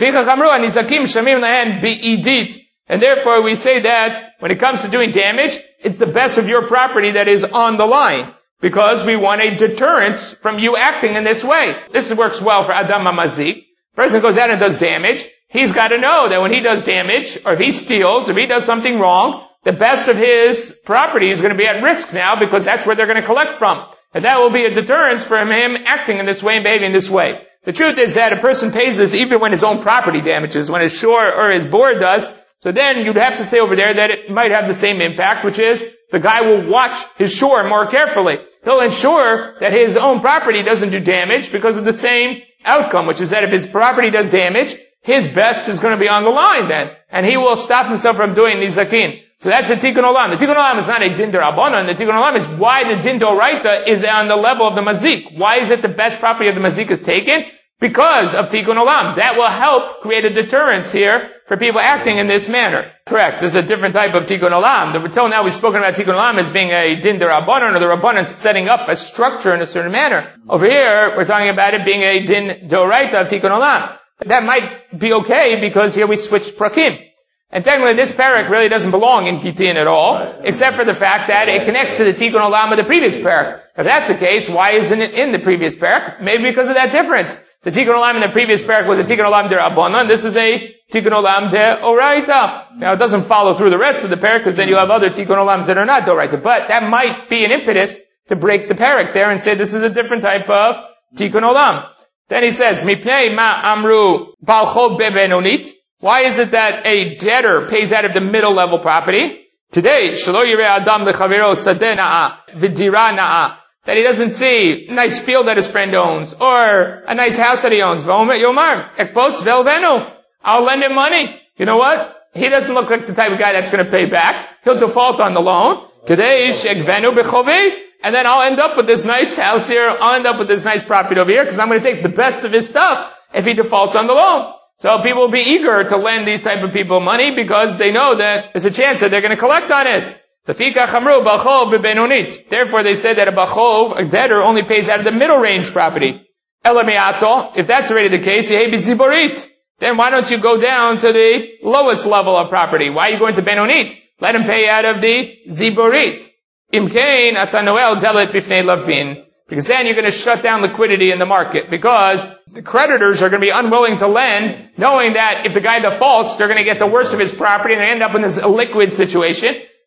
And therefore we say that when it comes to doing damage, it's the best of your property that is on the line. Because we want a deterrence from you acting in this way. This works well for Adam HaMazik. Person goes out and does damage. He's got to know that when he does damage, or if he steals, or if he does something wrong, the best of his property is going to be at risk now because that's where they're going to collect from. And that will be a deterrence from him acting in this way and behaving this way. The truth is that a person pays this even when his own property damages, when his shore or his board does. So then you'd have to say over there that it might have the same impact, which is the guy will watch his shore more carefully. He'll ensure that his own property doesn't do damage because of the same outcome, which is that if his property does damage, his best is going to be on the line then. And he will stop himself from doing nizakin. So that's the tikkun olam. The tikkun olam is not a din d'Rabbanan. The tikkun olam is why the din d'Oraita is on the level of the mazik. Why is it the best property of the mazik is taken? Because of tikkun olam. That will help create a deterrence here for people acting in this manner. Correct. There's a different type of tikkun olam. Until now we've spoken about tikkun olam as being a din d'Rabbanan, or the Rabbanan setting up a structure in a certain manner. Over here, we're talking about it being a din d'Oraita of tikkun olam. That might be okay because here we switched prakim. And technically this parak really doesn't belong in Gitin at all, except for the fact that it connects to the tikkun olam of the previous parak. If that's the case, why isn't it in the previous parak? Maybe because of that difference. The tikkun olam in the previous parak was a tikkun olam de Rabbanan. This is a tikkun olam de Oraita. Now it doesn't follow through the rest of the parak because then you have other tikkun olams that are not de Oraita. But that might be an impetus to break the parak there and say this is a different type of tikkun olam. Then he says, Mipnei ma amru bal chov bebenonit. Why is it that a debtor pays out of the middle level property? Today, shelo yireh adam lechavero sadeh na'a v'dira na'a. That he doesn't see a nice field that his friend owns, or a nice house that he owns. Yomar, ekpotz velvenu. I'll lend him money. You know what? He doesn't look like the type of guy that's going to pay back. He'll default on the loan. Today, shekvenu b'chovei. And then I'll end up with this nice house here. I'll end up with this nice property over here because I'm going to take the best of his stuff if he defaults on the loan. So people will be eager to lend these type of people money because they know that there's a chance that they're going to collect on it. Therefore they said that a bachov, a debtor, only pays out of the middle range property. If that's already the case, then why don't you go down to the lowest level of property? Why are you going to benonit? Let him pay out of the ziborit. Imkain atanoel delet bifnei lavin. Because then you're going to shut down liquidity in the market. Because the creditors are going to be unwilling to lend, knowing that if the guy defaults, they're going to get the worst of his property and they end up in this liquid situation.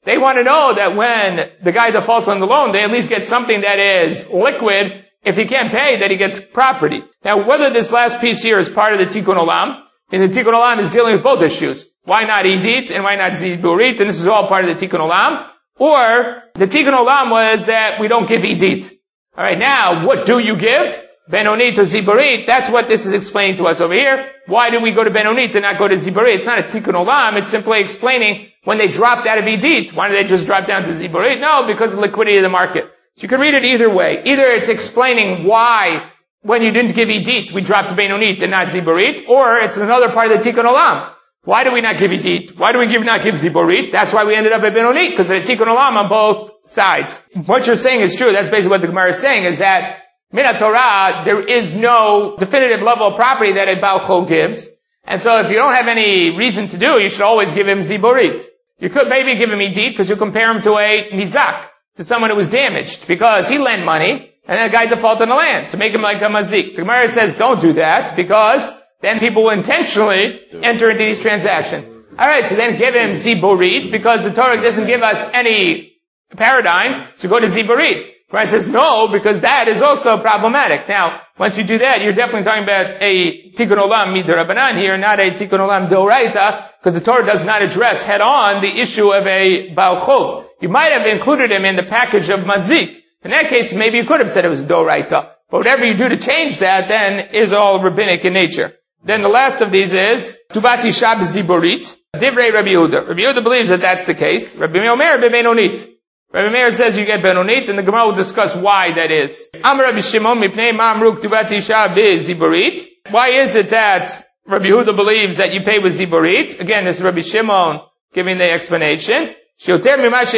They want to know that when the guy defaults on the loan, they at least get something that is liquid. If he can't pay, that he gets property. Now, whether this last piece here is part of the Tikkun Olam, and the Tikkun Olam is dealing with both issues. Why not Idit and why not Ziburit? And this is all part of the Tikkun Olam. Or the Tikkun Olam was that we don't give Idit. Alright, now, what do you give? Benonit or Ziburit. That's what this is explaining to us over here. Why do we go to Benonit and not go to Ziburit? It's not a Tikkun Olam. It's simply explaining when they dropped out of Idit. Why did they just drop down to Ziburit? No, because of the liquidity of the market. So you can read it either way. Either it's explaining why, when you didn't give Idit, we dropped to Benonit and not Ziburit, or it's another part of the Tikkun Olam. Why do we not give Idit? Why do we give, not give Ziburit? That's why we ended up at Benonit, because of the Tikkun Olam on both sides. What you're saying is true. That's basically what the Gemara is saying, is that Min HaTorah, there is no definitive level of property that a Baal Chol gives. And so if you don't have any reason to do, you should always give him Ziburit. You could maybe give him Idit, because you compare him to a Nizak, to someone who was damaged, because he lent money, and that guy defaulted on the land. So make him like a Mazik. The Gemara says don't do that, because then people will intentionally enter into these transactions. Alright, so then give him Ziburit, because the Torah doesn't give us any paradigm, so go to Ziburit. The Gemara says no, because that is also problematic. Now, once you do that, you're definitely talking about a Tikkun Olam Mid'Rabbanan here, not a Tikkun Olam D'Oraita, because the Torah does not address head-on the issue of a Baal Chol. You might have included him in the package of Mazik. In that case, maybe you could have said it was D'Oraita. But whatever you do to change that, then, is all rabbinic in nature. Then the last of these is Tubat Isha B'Ziburit, Divrei Rabbi Yehuda. Rabbi Yehuda believes that that's the case. Rabbi Meir B'Benonit. Rabbi Meir says you get Benonit, and the Gemara will discuss why that is. Amar Rabbi Shimon Mipnei Ma'amruk Tubat Isha B'Ziburit. Why is it that Rabbi Yehuda believes that you pay with Ziburit? Again, this is Rabbi Shimon giving the explanation. That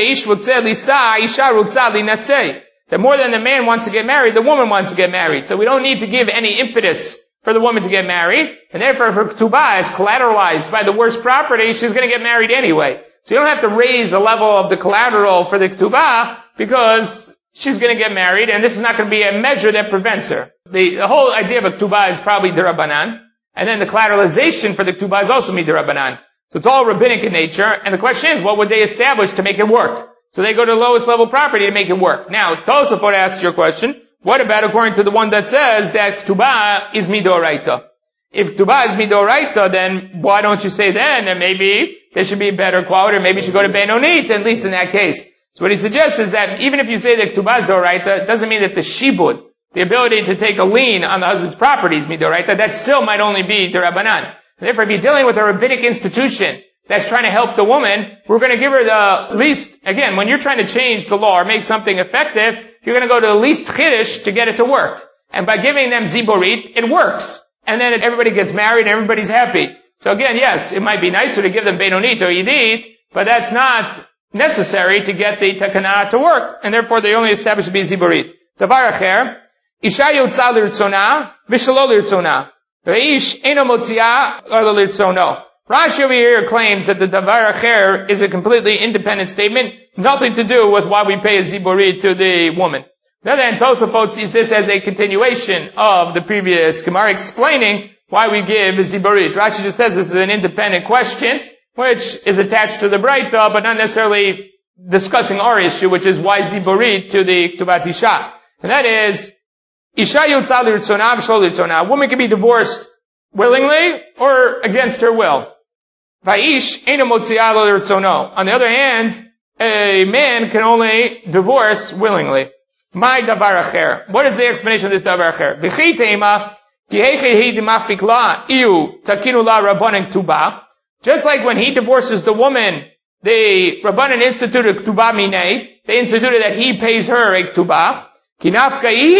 more than the man wants to get married, the woman wants to get married. So we don't need to give any impetus for the woman to get married. And therefore, if her ketubah is collateralized by the worst property, she's going to get married anyway. So you don't have to raise the level of the collateral for the ketubah, because she's going to get married, and this is not going to be a measure that prevents her. The, the whole idea of a ketubah is probably d'Rabbanan, and then the collateralization for the ketubah is also mid'Rabbanan. So it's all rabbinic in nature, and the question is, what would they establish to make it work? So they go to the lowest level property to make it work. Now, Tosafot asks your question, what about according to the one that says that ketubah is mid'Oraita? If ketubah is mid'Oraita, then why don't you say then that maybe there should be better quality, or maybe you should go to Benonit, at least in that case. So what he suggests is that even if you say that ketubah is d'Oraita, it doesn't mean that the shibud, the ability to take a lien on the husband's property is mid'Oraita. That still might only be d'Rabbanan. Therefore, if you're dealing with a rabbinic institution that's trying to help the woman, we're going to give her the least, again, when you're trying to change the law or make something effective, you're going to go to the least chiddush to get it to work. And by giving them ziburit, it works. And then everybody gets married and everybody's happy. So again, yes, it might be nicer to give them benonit or yidit, but that's not necessary to get the takana to work. And therefore, they only establish to be ziburit. Davar acher, isha yotzah l'rtzona, v'shelo l'rtzona. Rashi over here claims that the davar acher is a completely independent statement, nothing to do with why we pay a ziburit to the woman. On the other hand, Tosafot sees this as a continuation of the previous Gemara explaining why we give ziburit. Rashi just says this is an independent question, which is attached to the Braita, but not necessarily discussing our issue, which is why ziburit to the Ktubat Isha. And that is, Isha yotzah l'rtzona v'shelo l'rtzona. A woman can be divorced willingly or against her will. Va'ish eino motziah lo l'rtzono. On the other hand, a man can only divorce willingly. My davar acher. What is the explanation of this davar acher? V'chi teima ki heiche hi dimafik la iu takinu la rabbanan k'tuba. Just like when he divorces the woman, the rabbanan instituted k'tuba minei. They instituted that he pays her a k'tuba. Why don't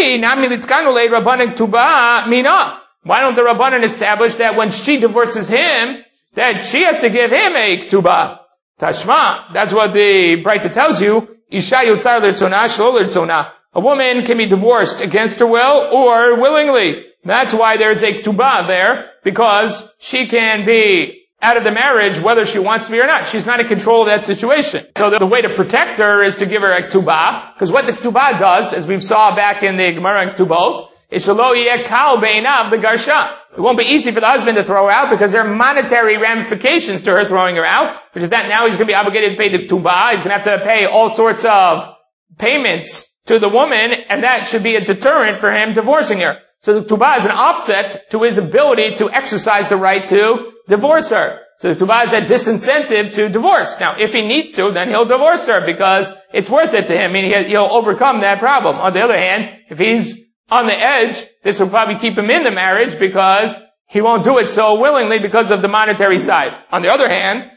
the Rabbanan establish that when she divorces him, that she has to give him a ktubah? Tashma, that's what the Braita tells you. Isha yotzar l'rtzona, shelo l'rtzona. A woman can be divorced against her will or willingly. That's why there's a ktubah there, because she can be out of the marriage whether she wants to be or not. She's not in control of that situation. So the, the way to protect her is to give her a ktubah, because what the ktubah does, as we saw back in the Gemara and Ktubot, It won't be easy for the husband to throw her out because there are monetary ramifications to her throwing her out, which is that now he's going to be obligated to pay the tubah. He's going to have to pay all sorts of payments to the woman, and that should be a deterrent for him divorcing her. So the tubah is an offset to his ability to exercise the right to divorce her. So the tubah is a disincentive to divorce. Now, if he needs to, then he'll divorce her because it's worth it to him. I mean, he'll overcome that problem. On the other hand, if he's on the edge, this will probably keep him in the marriage because he won't do it so willingly because of the monetary side. On the other hand,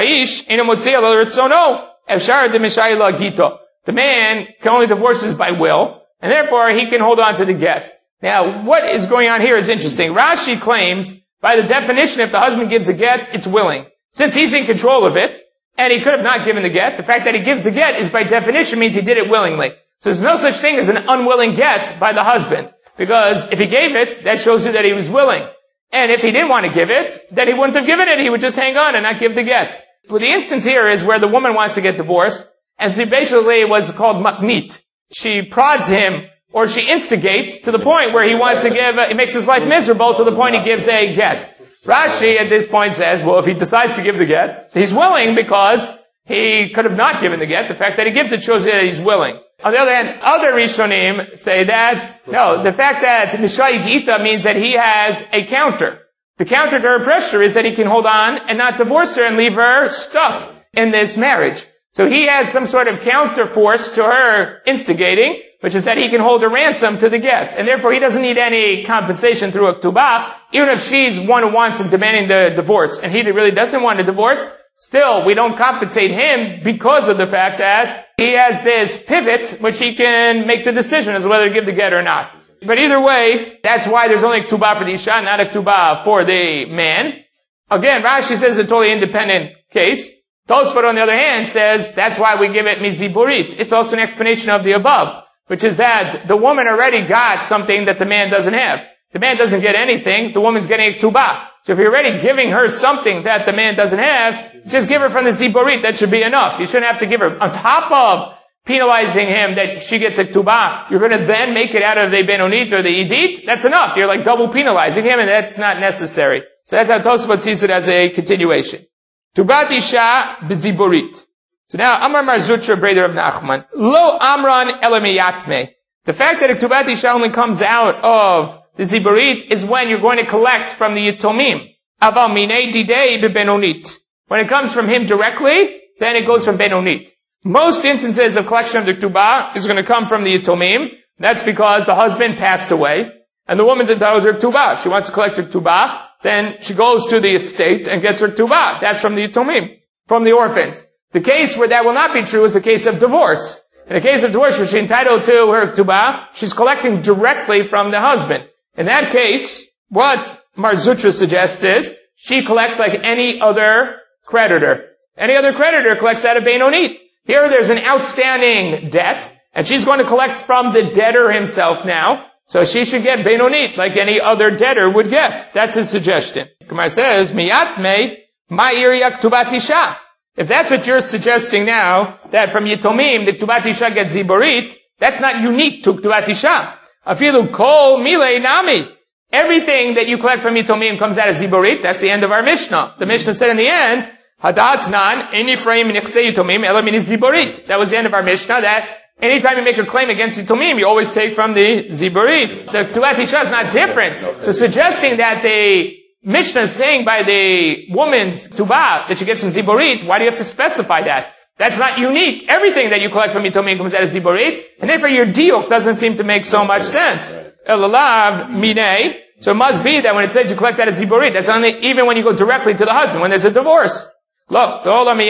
the man can only divorce by will, and therefore he can hold on to the get. Now, what is going on here is interesting. Rashi claims, by the definition, if the husband gives a get, it's willing. Since he's in control of it, and he could have not given the get, the fact that he gives the get is by definition means he did it willingly. So there's no such thing as an unwilling get by the husband. Because if he gave it, that shows you that he was willing. And if he didn't want to give it, then he wouldn't have given it, he would just hang on and not give the get. Well, the instance here is where the woman wants to get divorced, and she basically was called maknit. She prods him, or she instigates to the point where he wants to give, it makes his life miserable to the point he gives a get. Rashi at this point says, well, if he decides to give the get, he's willing because he could have not given the get. The fact that he gives it shows that he's willing. On the other hand, other Rishonim say that, no, the fact that Mishayik Ita means that he has a counter. The counter to her pressure is that he can hold on and not divorce her and leave her stuck in this marriage. So he has some sort of counter force to her instigating, which is that he can hold a ransom to the get. And therefore he doesn't need any compensation through a ktubah, even if she's one who wants and demanding the divorce, and he really doesn't want a divorce. Still, we don't compensate him because of the fact that he has this pivot which he can make the decision as to whether to give the get or not. But either way, that's why there's only a ktubah for the isha, not a ktubah for the man. Again, Rashi says it's a totally independent case. Tosfot, on the other hand, says that's why we give it miziburit. It's also an explanation of the above, which is that the woman already got something that the man doesn't have. The man doesn't get anything, the woman's getting a ktubah. So if you're already giving her something that the man doesn't have, just give her from the ziburit, that should be enough. You shouldn't have to give her, on top of penalizing him that she gets a ktubah, you're going to then make it out of the benonit or the idit, that's enough. You're like double penalizing him, and that's not necessary. So that's how Tosfot sees it as a continuation. Tubat isha b'ziburit. So now, Amar Mar Zutra, brother of Nachman, lo amran elamiyatme. The fact that a tubat isha only comes out of the ziburit is when you're going to collect from the yitomim. Aval minei didei bebenonit. When it comes from him directly, then it goes from benonit. Most instances of collection of the ktubah is going to come from the yitomim. That's because the husband passed away, and the woman's entitled to her ktubah. She wants to collect her ktubah, then she goes to the estate and gets her ktubah. That's from the yitomim, from the orphans. The case where that will not be true is a case of divorce. In the case of divorce, where she's entitled to her ktubah, she's collecting directly from the husband. In that case, what Mar Zutra suggests is, she collects like any other creditor. Any other creditor collects out of benonit. Here there's an outstanding debt, and she's going to collect from the debtor himself now. So she should get benonit like any other debtor would get. That's his suggestion. Gemara says, Miyatme ma'iriya ktubat isha. If that's what you're suggesting now, that from yitomim the ktubat isha gets ziburit, that's not unique to ktubat isha. Afilu kol milei nami. Everything that you collect from yitomim comes out of ziburit. That's the end of our Mishnah. The Mishnah said in the end, Hadatnan ein Ephraim nichsei yitomim ela min ziburit. That was the end of our Mishnah. That anytime you make a claim against yitomim, you always take from the ziburit. The ktubat isha is not different. So suggesting that the Mishnah is saying by the woman's ktubah that she gets from ziburit, why do you have to specify that? That's not unique. Everything that you collect from yitomim comes out of ziburit, and therefore your diuk doesn't seem to make so much sense. Elalav minei. So it must be that when it says you collect out of ziburit, that's only even when you go directly to the husband, when there's a divorce. Look, no, but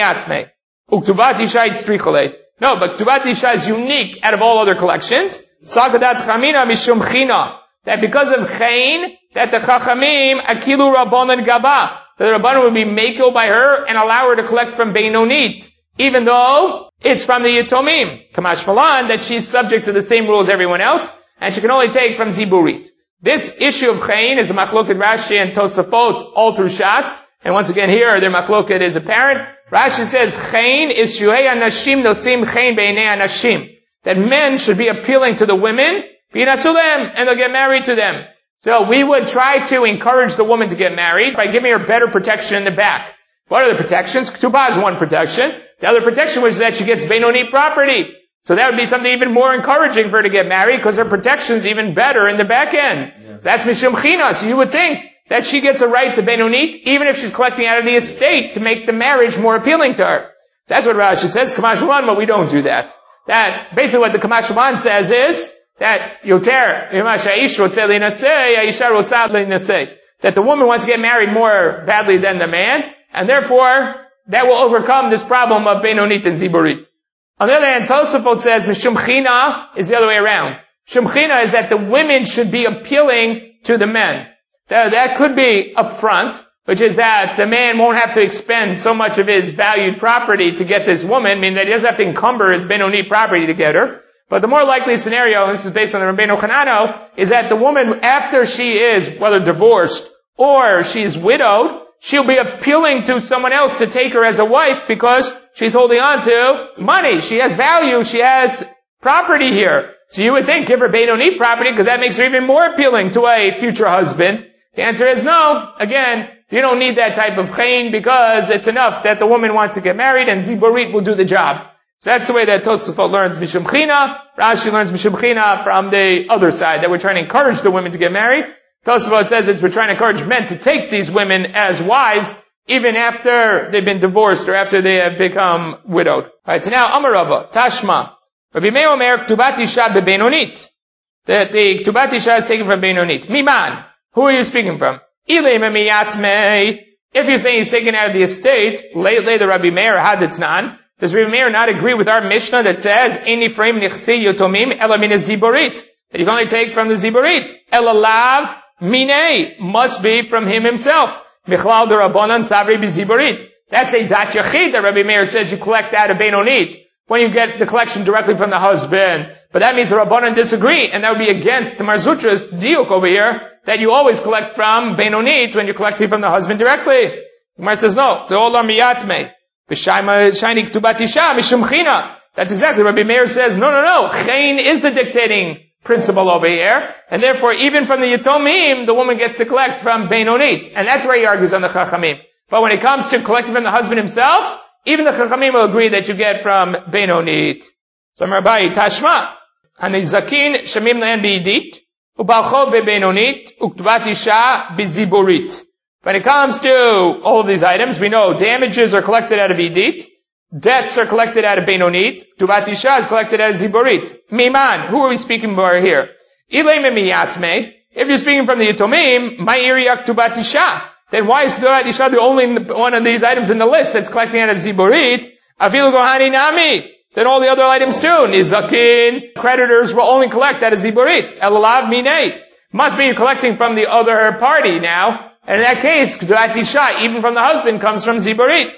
ktubat isha is unique out of all other collections. Sakadat chamina mishum china. That because of chayin, that the chachamim akilu rabbanan gaba, that the rabbanan would be makel by her and allow her to collect from benonit, even though it's from the yitomim. Kamash malan, that she's subject to the same rules as everyone else, and she can only take from ziburit. This issue of chayin is a machloket Rashi and Tosafot all through Shas, and once again here their machloket is apparent. Rashi says chayin is shuhei anashim nosim chayin beinei anashim, that men should be appealing to the women and they'll get married to them. So we would try to encourage the woman to get married by giving her better protection in the back. What are the protections? Ketubah is one protection. The other protection was that she gets Benoni property. So that would be something even more encouraging for her to get married because her protection's even better in the back end. Yeah. So that's Mishum China. So you would think that she gets a right to Benonit even if she's collecting out of the estate to make the marriage more appealing to her. So that's what Rashi says, Kamashulan, but we don't do that. That, basically what the Kamashulan says is that Yoter, that the woman wants to get married more badly than the man, and therefore that will overcome this problem of Benonit and Ziborit. On the other hand, Tosafot says Mishum China is the other way around. Mishum China is that the women should be appealing to the men. That, that could be upfront, which is that the man won't have to expend so much of his valued property to get this woman, meaning that he doesn't have to encumber his Benoni property to get her. But the more likely scenario, and this is based on the Rabbeinu Hanano, is that the woman, after she is, whether divorced or she's widowed, she'll be appealing to someone else to take her as a wife because she's holding on to money. She has value. She has property here. So you would think give her Benoni property because that makes her even more appealing to a future husband. The answer is no. Again, you don't need that type of chayin because it's enough that the woman wants to get married and Ziborit will do the job. So that's the way that Tosafot learns Mishum China. Rashi learns Mishum China from the other side, that we're trying to encourage the women to get married. Tosafot says it's we're trying to encourage men to take these women as wives even after they've been divorced or after they have become widowed. Alright, so now Amarava, Tashma. Rabbi Meir Omer, Ktubat Isha bebenonit. That the Ktubat Isha is taken from Benonit. Miman. Who are you speaking from? If you're saying he's taken out of the estate, lately the Rabbi Meir Haditznan, does Rabbi Meir not agree with our Mishnah that says, Ein Ephraim nichsi yotomim ela min ziborit? That you can only take from the ziborit. Ela lav minei, must be from him himself. Michlal de Rabbanan savri b'ziborit. That's a dat yachid that Rabbi Meir says you collect out of Benonit when you get the collection directly from the husband. But that means the Rabbanan disagree, and that would be against the Marzutra's diuk over here, that you always collect from Benonit when you're collecting from the husband directly. The Gemara says no. The olam miyatme. Shiny Ktubat Isha Mishum China. That's exactly what Rabbi Meir says. No, no, no. Chayin is the dictating principle over here. And therefore, even from the Yatomim, the woman gets to collect from Benonit. And that's where he argues on the Chachamim. But when it comes to collecting from the husband himself, even the Chachamim will agree that you get from Benonit. So Rabbi Tashma. Hanizakin Shamim Le'en B'idit. Ubalchov Be'benonit. Uktubat Isha B'ziborit. When it comes to all of these items, we know damages are collected out of Idit, debts are collected out of Benonit, Ktubat Isha is collected out of Ziborit. Miman, who are we speaking about here? If you're speaking from the Yatomim, Ma'iriyak Ktubat Isha, then why is Ktubat Isha the only one of these items in the list that's collecting out of Ziborit? Afilu Gohani Nami. Then all the other items too. Nizakin, creditors will only collect out of Ziborit. Elalav Minei. Must be collecting from the other party now. And in that case, Ktubat Isha, even from the husband, comes from Ziborit.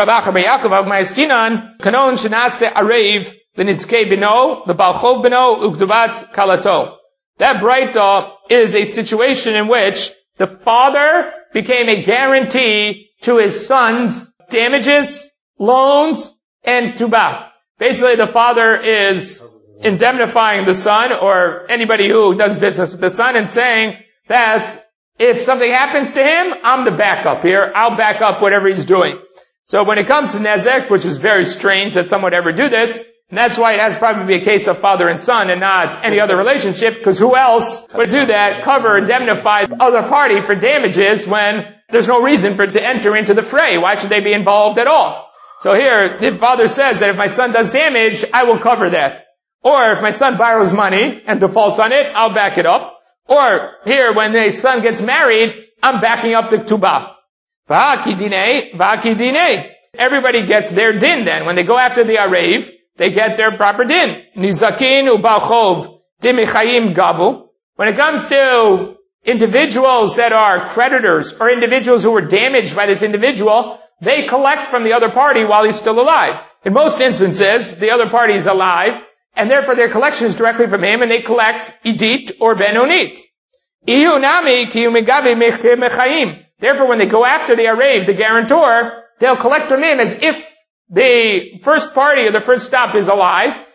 Kanon Shenase Areiv, the Nizkei Bino, the Balchov Bino, Uktubat Kalato. That Braita is a situation in which the father became a guarantee to his son's damages, loans, and Tubah. Basically, the father is indemnifying the son, or anybody who does business with the son, and saying that if something happens to him, I'm the backup here. I'll back up whatever he's doing. So when it comes to Nezek, which is very strange that someone would ever do this, and that's why it has probably be a case of father and son and not any other relationship, because who else would do that, cover, indemnify the other party for damages when there's no reason for it to enter into the fray? Why should they be involved at all? So here, the father says that if my son does damage, I will cover that. Or if my son borrows money and defaults on it, I'll back it up. Or here, when the son gets married, I'm backing up the Ktubah. V'haki dinei, v'haki dinei. Everybody gets their din then. When they go after the Arev, they get their proper din. Nizakin u'balchov dimechayim gavu. When it comes to individuals that are creditors or individuals who were damaged by this individual, they collect from the other party while he's still alive. In most instances, the other party is alive, and therefore their collection is directly from him, and they collect idit or benonit. Therefore, when they go after the Arev, the guarantor, they'll collect from him as if the first party or the first stop is alive,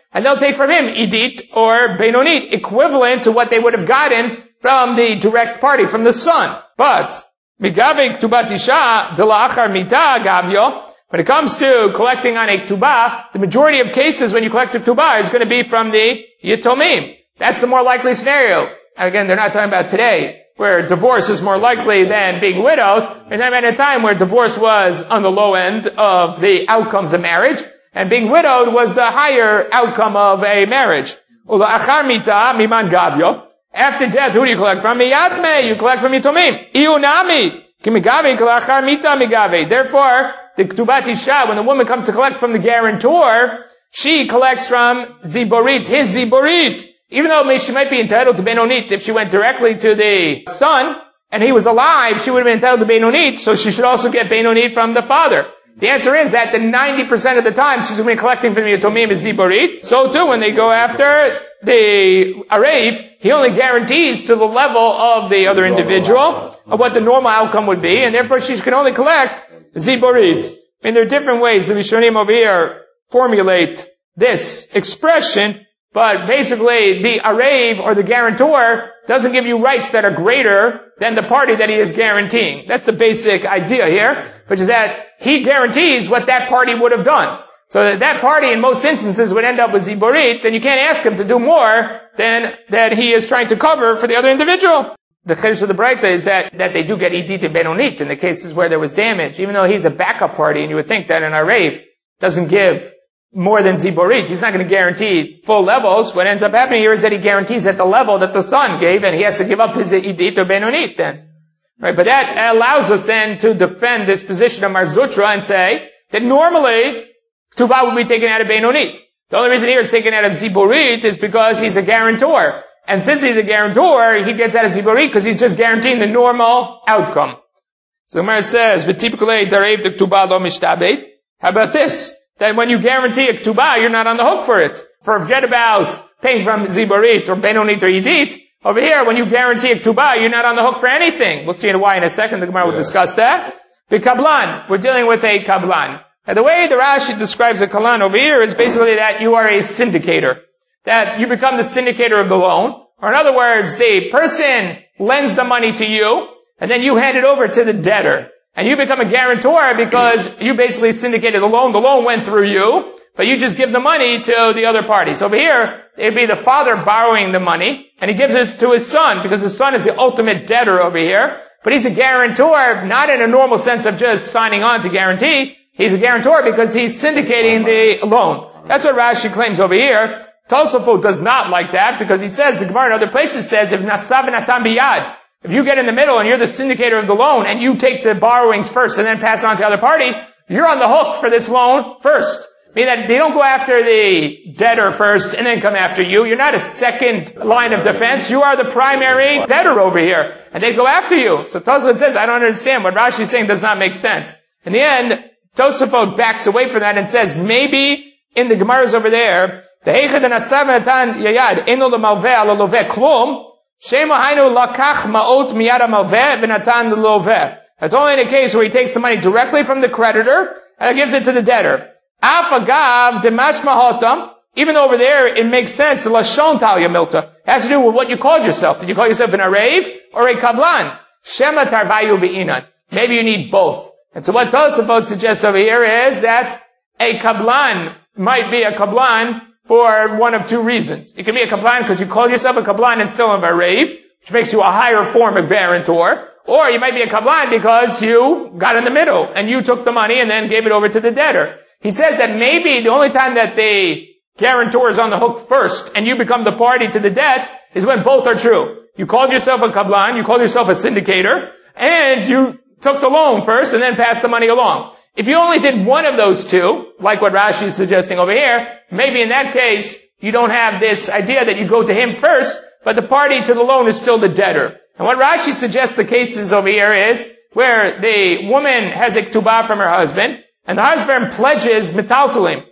and they'll take from him idit or benonit, equivalent to what they would have gotten from the direct party, from the son. But migave ktubat isha delachar mita gavyo. When it comes to collecting on a ktubah, the majority of cases when you collect a ktubah is going to be from the yitomim. That's the more likely scenario. Again, they're not talking about today, where divorce is more likely than being widowed. They're talking about a time where divorce was on the low end of the outcomes of marriage, and being widowed was the higher outcome of a marriage. Ula'achar mita miman gavyo. After death, who do you collect from? Miyatme, you collect from yitomim. Iunami. Kimigave kalachar mita migave. Therefore, the ktubat isha, when the woman comes to collect from the guarantor, she collects from ziborit, his ziborit. Even though she might be entitled to benonit if she went directly to the son, and he was alive, she would have been entitled to benonit, so she should also get benonit from the father. The answer is that the ninety percent of the time she's going to be collecting from the yatomim is ziborit. So too, when they go after the arev, he only guarantees to the level of the other individual of what the normal outcome would be, and therefore she can only collect ziborit. I mean, there are different ways the Rishonim over here formulate this expression, but basically the arev or the guarantor doesn't give you rights that are greater than the party that he is guaranteeing. That's the basic idea here, which is that he guarantees what that party would have done. So that, that party in most instances would end up with ziborit, then you can't ask him to do more than that he is trying to cover for the other individual. The chiddush of the Braita is that, that they do get idit and benonit in the cases where there was damage, even though he's a backup party, and you would think that an arev doesn't give more than ziborit. He's not going to guarantee full levels. What ends up happening here is that he guarantees at the level that the son gave, and he has to give up his idit or benonit then. Right? But that allows us then to defend this position of Mar Zutra and say that normally Ktubah will be taken out of benonit. The only reason here it's taken out of ziborit is because he's a guarantor. And since he's a guarantor, he gets out of ziborit because he's just guaranteeing the normal outcome. So Gemara says, "V'tipkulei darev de ktubah lo mishtabed." How about this? That when you guarantee a ktubah, you're not on the hook for it. Forget about paying from ziborit or benonit or idit. Over here, when you guarantee a ktubah, you're not on the hook for anything. We'll see why in a second. The Gemara will discuss that. The kablan, we're dealing with a kablan. And the way the Rashi describes a kablan over here is basically that you are a syndicator. That you become the syndicator of the loan. Or in other words, the person lends the money to you, and then you hand it over to the debtor. And you become a guarantor because you basically syndicated the loan. The loan went through you, but you just give the money to the other party. So over here, it'd be the father borrowing the money, and he gives it to his son, because his son is the ultimate debtor over here. But he's a guarantor, not in a normal sense of just signing on to guarantee. He's a guarantor because he's syndicating the loan. That's what Rashi claims over here. Tosafot does not like that, because he says, the Gemara in other places says, if nasav natan biyad, if you get in the middle and you're the syndicator of the loan and you take the borrowings first and then pass it on to the other party, you're on the hook for this loan first. Meaning that they don't go after the debtor first and then come after you. You're not a second line of defense. You are the primary debtor over here. And they go after you. So Tosafot says, I don't understand. What Rashi is saying does not make sense. In the end, Tosafot backs away from that and says, maybe in the Gemaras over there, the Eichad and Asav Natan Yayad Eno L'Malveh Ala Loveh Klum Shema Hainu Lakach Ma'ot Miyad HaMalveh V'Natan L'Loveh. That's only in a case where he takes the money directly from the creditor and gives it to the debtor. Af Agav Demash Mahotam, even though over there it makes sense, the Lashon Talia Milta, it has to do with what you called yourself. Did you call yourself an Arev or a Kablan? Shema Tarvayu Be'inan. Maybe you need both. And so what Tosafot suggests over here is that a Kablan might be a Kablan for one of two reasons. It can be a kablan because you call yourself a kablan and still have a rave, which makes you a higher form of guarantor. Or you might be a kablan because you got in the middle and you took the money and then gave it over to the debtor. He says that maybe the only time that the guarantor is on the hook first and you become the party to the debt is when both are true. You called yourself a kablan, you called yourself a syndicator, and you took the loan first and then passed the money along. If you only did one of those two, like what Rashi is suggesting over here, maybe in that case, you don't have this idea that you go to him first, but the party to the loan is still the debtor. And what Rashi suggests the cases over here is where the woman has a ktubah from her husband, and the husband pledges metaltalim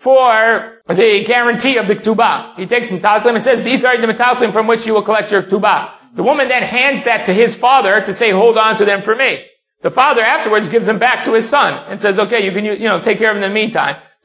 for the guarantee of the ktubah. He takes metaltalim and says, these are the metaltalim from which you will collect your ktubah. The woman then hands that to his father to say, hold on to them for me. The father afterwards gives them back to his son and says, okay, you can, you know, take care of them in the meantime.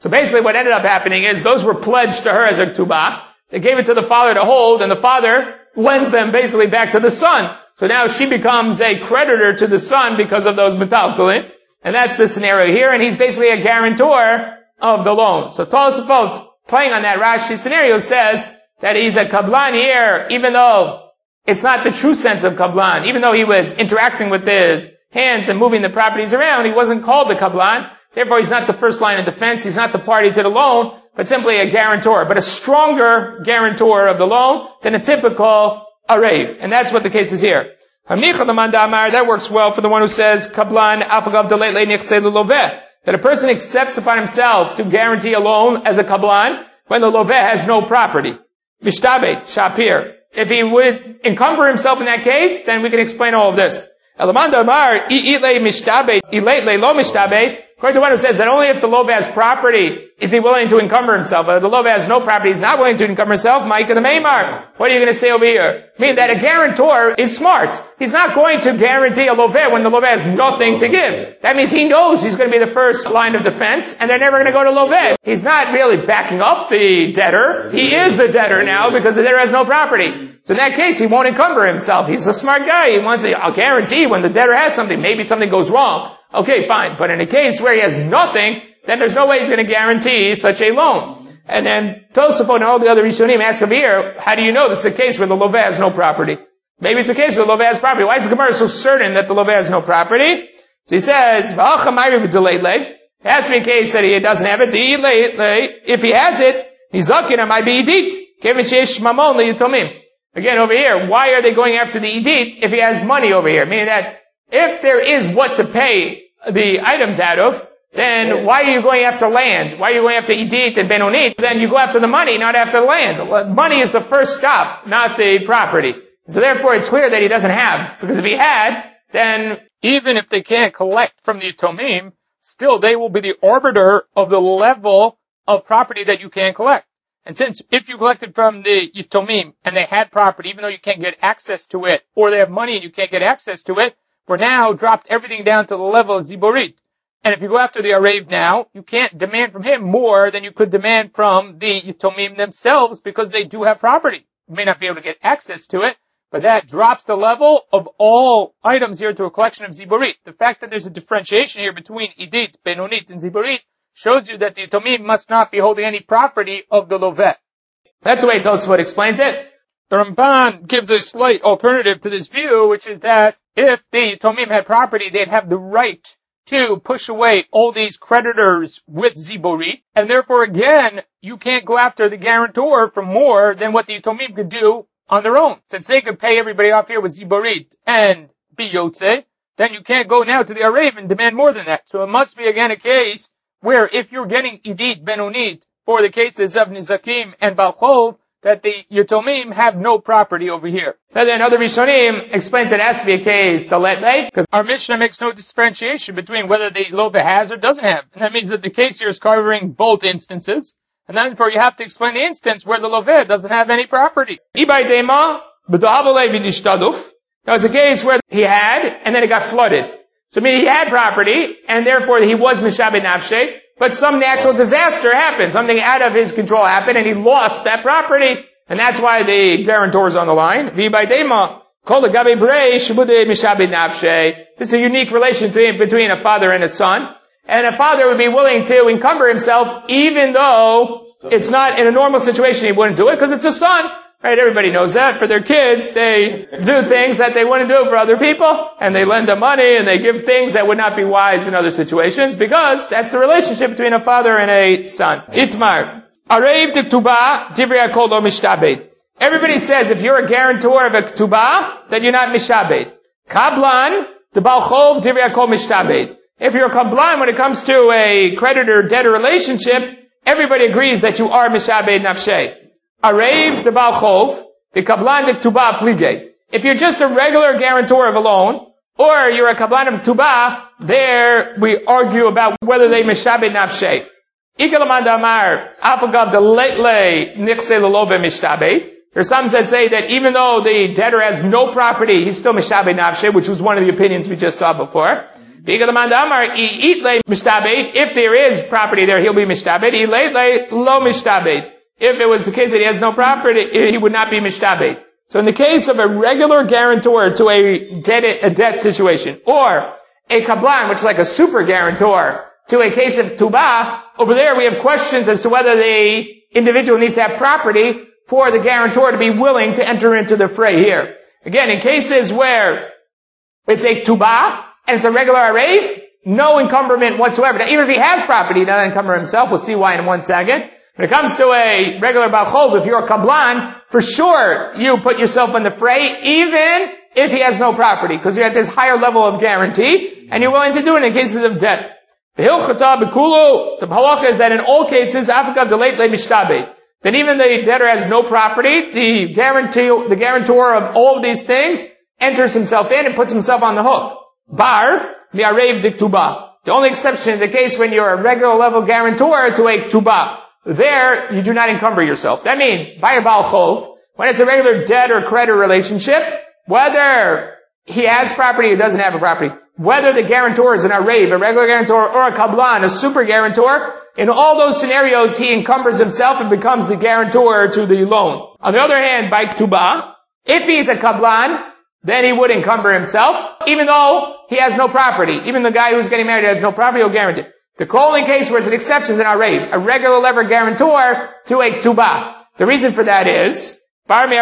So basically what ended up happening is those were pledged to her as a ktubah. They gave it to the father to hold, and the father lends them basically back to the son. So now she becomes a creditor to the son because of those metaltalin. And that's the scenario here, and he's basically a guarantor of the loan. So Tosafot, playing on that Rashi scenario, says that he's a kablan here, even though it's not the true sense of kablan. Even though he was interacting with his hands and moving the properties around, he wasn't called a kablan. Therefore, he's not the first line of defense. He's not the party to the loan, but simply a guarantor, but a stronger guarantor of the loan than a typical arev. And that's what the case is here. That works well for the one who says, kablan afagav delay nichse luloveh, that a person accepts upon himself to guarantee a loan as a kablan when the loveh has no property. Mishtabet, shapir. If he would encumber himself in that case, then we can explain all of this. Elamanda Amar, ilay mishtabet, ilay lo mishtabet. According to one who says that only if the loveh has property is he willing to encumber himself. But if the loveh has no property, he's not willing to encumber himself. Ma'ika the Meimar. What are you going to say over here? Meaning that a guarantor is smart. He's not going to guarantee a loveh when the loveh has nothing to give. That means he knows he's going to be the first line of defense, and they're never going to go to loveh. He's not really backing up the debtor. He is the debtor now because the debtor has no property. So in that case, he won't encumber himself. He's a smart guy. He wants to, I'll guarantee when the debtor has something, maybe something goes wrong. Okay, fine. But in a case where he has nothing, then there's no way he's going to guarantee such a loan. And then Tosafot and all the other Rishonim ask over here, how do you know this is a case where the loveh has no property? Maybe it's a case where the loveh has property. Why is the Gemara so certain that the loveh has no property? So he says, it has to be a case that he doesn't have it. If he has it, he's zakin, it might be idit. Again, over here, why are they going after the idit if he has money over here? Meaning that if there is what to pay the items out of, then why are you going after land? Why are you going after idit and benonit? Then you go after the money, not after the land. Money is the first stop, not the property. So therefore it's clear that he doesn't have. Because if he had, then even if they can't collect from the Yitomim, still they will be the arbiter of the level of property that you can collect. And since if you collected from the Yitomim and they had property, even though you can't get access to it, or they have money and you can't get access to it, we're now dropped everything down to the level of Ziborit. And if you go after the Arev now, you can't demand from him more than you could demand from the Yitomim themselves because they do have property. You may not be able to get access to it, but that drops the level of all items here to a collection of Ziborit. The fact that there's a differentiation here between Idit, Benonit, and Ziborit shows you that the Yitomim must not be holding any property of the Loveh. That's the way Tosafot explains it. The Ramban gives a slight alternative to this view, which is that if the Yitomim had property, they'd have the right to push away all these creditors with Ziborit, and therefore again, you can't go after the guarantor for more than what the Yitomim could do on their own. Since they could pay everybody off here with Ziborit and be Yotze, then you can't go now to the Arev and demand more than that. So it must be again a case where if you're getting Idit, Benonit, for the cases of Nizakim and Balchov, that the Yitomim have no property over here. Now then, other Rishonim explains it has to be a case, the Letle, because our Mishnah makes no differentiation between whether the Loveh has or doesn't have. And that means that the case here is covering both instances. And then therefore you have to explain the instance where the Loveh doesn't have any property. Ibay Dema, B'dahabalei V'dishtaduf. Now it's a case where he had, and then it got flooded. So meaning he had property, and therefore he was Mishabed Nafshe, but some natural disaster happened. Something out of his control happened, and he lost that property. And that's why the guarantor is on the line. This is a unique relationship between a father and a son. And a father would be willing to encumber himself, even though it's not in a normal situation he wouldn't do it, because it's a son. Right, everybody knows that. For their kids, they do things that they wouldn't do for other people, and they lend them money, and they give things that would not be wise in other situations, because that's the relationship between a father and a son. Itmar. Arev de Ketubah, Divrei Hakol lo mishtabed. Everybody says if you're a guarantor of a Ketubah, then you're not mishabed. Kablan, the Balchov, Divrei Hakol mishtabed. If you're a Kablan when it comes to a creditor-debtor relationship, everybody agrees that you are mishabed nafshe. Arev de Balchov, the Kablan de Ketubah plige. If you're just a regular guarantor of a loan, or you're a Kablan of Ketubah, there we argue about whether they mishabed nafshe. There's some that say that even though the debtor has no property, he's still mishabed nafshe, which was one of the opinions we just saw before. If there is property there, he'll be mishtabed. Lo mishtabed. If it was the case that he has no property, he would not be mishtabed. So in the case of a regular guarantor to a debt, a debt situation, or a kablan, which is like a super guarantor, to a case of tubah, over there we have questions as to whether the individual needs to have property for the guarantor to be willing to enter into the fray here. Again, in cases where it's a tubah, and it's a regular areif, no encumberment whatsoever. Now, even if he has property, he doesn't encumber himself. We'll see why in one second. When it comes to a regular balchov, if you're a kablan, for sure you put yourself in the fray, even if he has no property, because you're at this higher level of guarantee, and you're willing to do it in cases of debt. The hilchata b'kulu, the halacha is that in all cases, afikav deleit le mishtabed, that even the debtor has no property, the guarantee, the guarantor of all of these things enters himself in and puts himself on the hook. Bar, mi'arev diktubah. The only exception is the case when you're a regular level guarantor to a ktubah. There, you do not encumber yourself. That means, by a Baal Chov, when it's a regular debt or creditor relationship, whether he has property or doesn't have a property, whether the guarantor is an arev, a regular guarantor, or a kablan, a super guarantor, in all those scenarios, he encumbers himself and becomes the guarantor to the loan. On the other hand, by ktubah, if he's a kablan, then he would encumber himself, even though he has no property. Even the guy who's getting married has no property, he'll guarantee. The only case where it's an exception is an arev, a regular lever guarantor to a ktubah. The reason for that is, even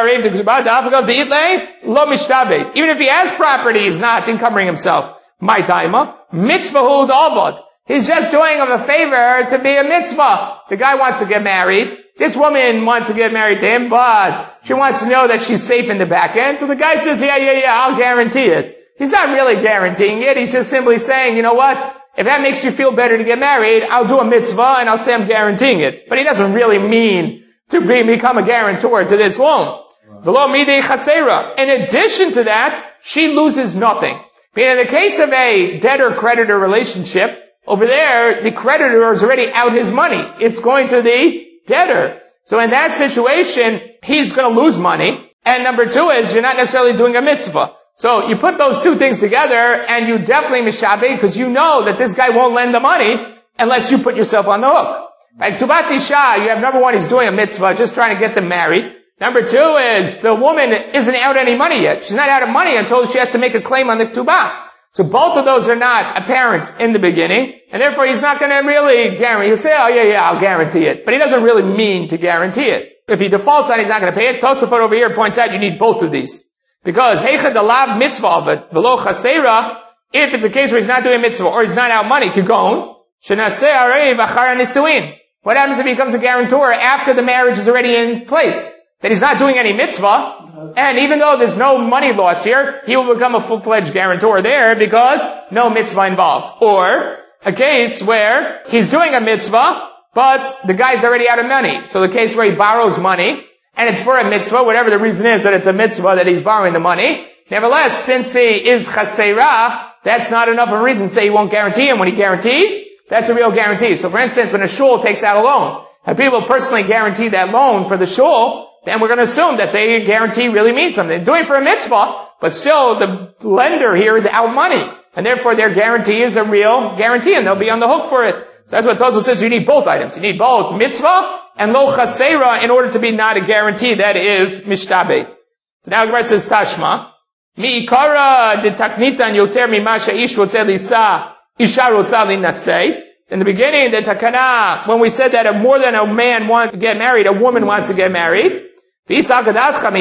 if he has property, he's not encumbering himself. My taima, mitzvah davod. He's just doing him a favor to be a mitzvah. The guy wants to get married. This woman wants to get married to him, but she wants to know that she's safe in the back end. So the guy says, yeah, yeah, yeah, I'll guarantee it. He's not really guaranteeing it. He's just simply saying, you know what? If that makes you feel better to get married, I'll do a mitzvah and I'll say I'm guaranteeing it. But he doesn't really mean to be, become a guarantor to this loan. V'lo midei chasera. In addition to that, she loses nothing. In the case of a debtor-creditor relationship, over there, the creditor is already out his money. It's going to the debtor. So in that situation, he's going to lose money. And number two is, you're not necessarily doing a mitzvah. So you put those two things together, and you definitely mishabed, because you know that this guy won't lend the money unless you put yourself on the hook. Like Tubat Isha, you have number one, he's doing a mitzvah, just trying to get them married. Number two is, the woman isn't out any money yet. She's not out of money until she has to make a claim on the Tubah. So both of those are not apparent in the beginning, and therefore he's not going to really guarantee. He'll say, oh yeah, yeah, I'll guarantee it. But he doesn't really mean to guarantee it. If he defaults on it, he's not going to pay it. Tosafot over here points out you need both of these. Because, heicha dalav mitzvah, but below chasera, if it's a case where he's not doing a mitzvah, or he's not out money, kigon, shenaseh arev achar nisuin. What happens if he becomes a guarantor after the marriage is already in place? That he's not doing any mitzvah, and even though there's no money lost here, he will become a full-fledged guarantor there because no mitzvah involved. Or a case where he's doing a mitzvah, but the guy's already out of money. So the case where he borrows money, and it's for a mitzvah, whatever the reason is that it's a mitzvah that he's borrowing the money. Nevertheless, since he is chasera, that's not enough of a reason to say he won't guarantee him. When he guarantees, that's a real guarantee. So for instance, when a shul takes out a loan, and people personally guarantee that loan for the shul, then we're going to assume that they guarantee really means something. They're doing it for a mitzvah, but still the lender here is out money. And therefore their guarantee is a real guarantee, and they'll be on the hook for it. So that's what Tosfos says, you need both items. You need both mitzvah and lo chasera in order to be not a guarantee that is mishtabed. So now the Gemara says Tashma. Mi ikara de taknitan yoter mimasha ish rotzeh lisa isha rotzeh linaseh. In the beginning, the takana, when we said that a more than a man wants to get married, a woman wants to get married. If you think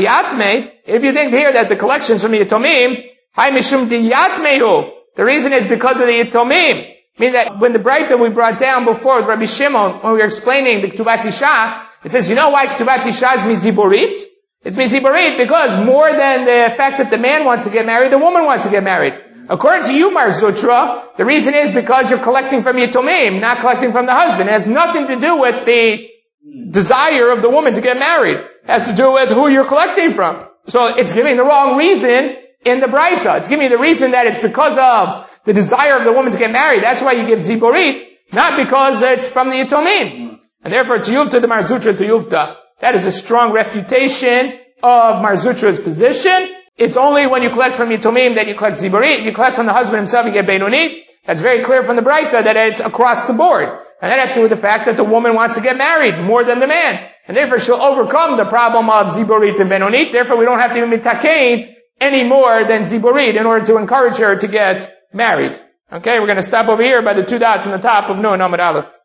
here that the collections from the Yatomim, the reason is because of the Yatomim. Meaning that when the Braita we brought down before with Rabbi Shimon, when we were explaining the Ktubat Isha, it says, you know why Ktubat Isha is miziborit? It's miziborit because more than the fact that the man wants to get married, the woman wants to get married. According to you, Mar Zutra, the reason is because you're collecting from Yatomim, not collecting from the husband. It has nothing to do with the desire of the woman to get married. It has to do with who you're collecting from. So it's giving the wrong reason in the Braita. It's giving you the reason that it's because of the desire of the woman to get married. That's why you give Ziborit, not because it's from the Yatomim. And therefore, Tiyuvta the Mar Zutra Tiyuvta. That is a strong refutation of Mar Zutra's position. It's only when you collect from Yatomim that you collect Ziborit. If you collect from the husband himself, you get Beinoni. That's very clear from the Braita that it's across the board. And that has to do with the fact that the woman wants to get married more than the man. And therefore she'll overcome the problem of Ziborit and Benonit. Therefore we don't have to be mitakein any more than Ziborit in order to encourage her to get married. Okay, we're going to stop over here by the two dots on the top of Nun Amud Aleph.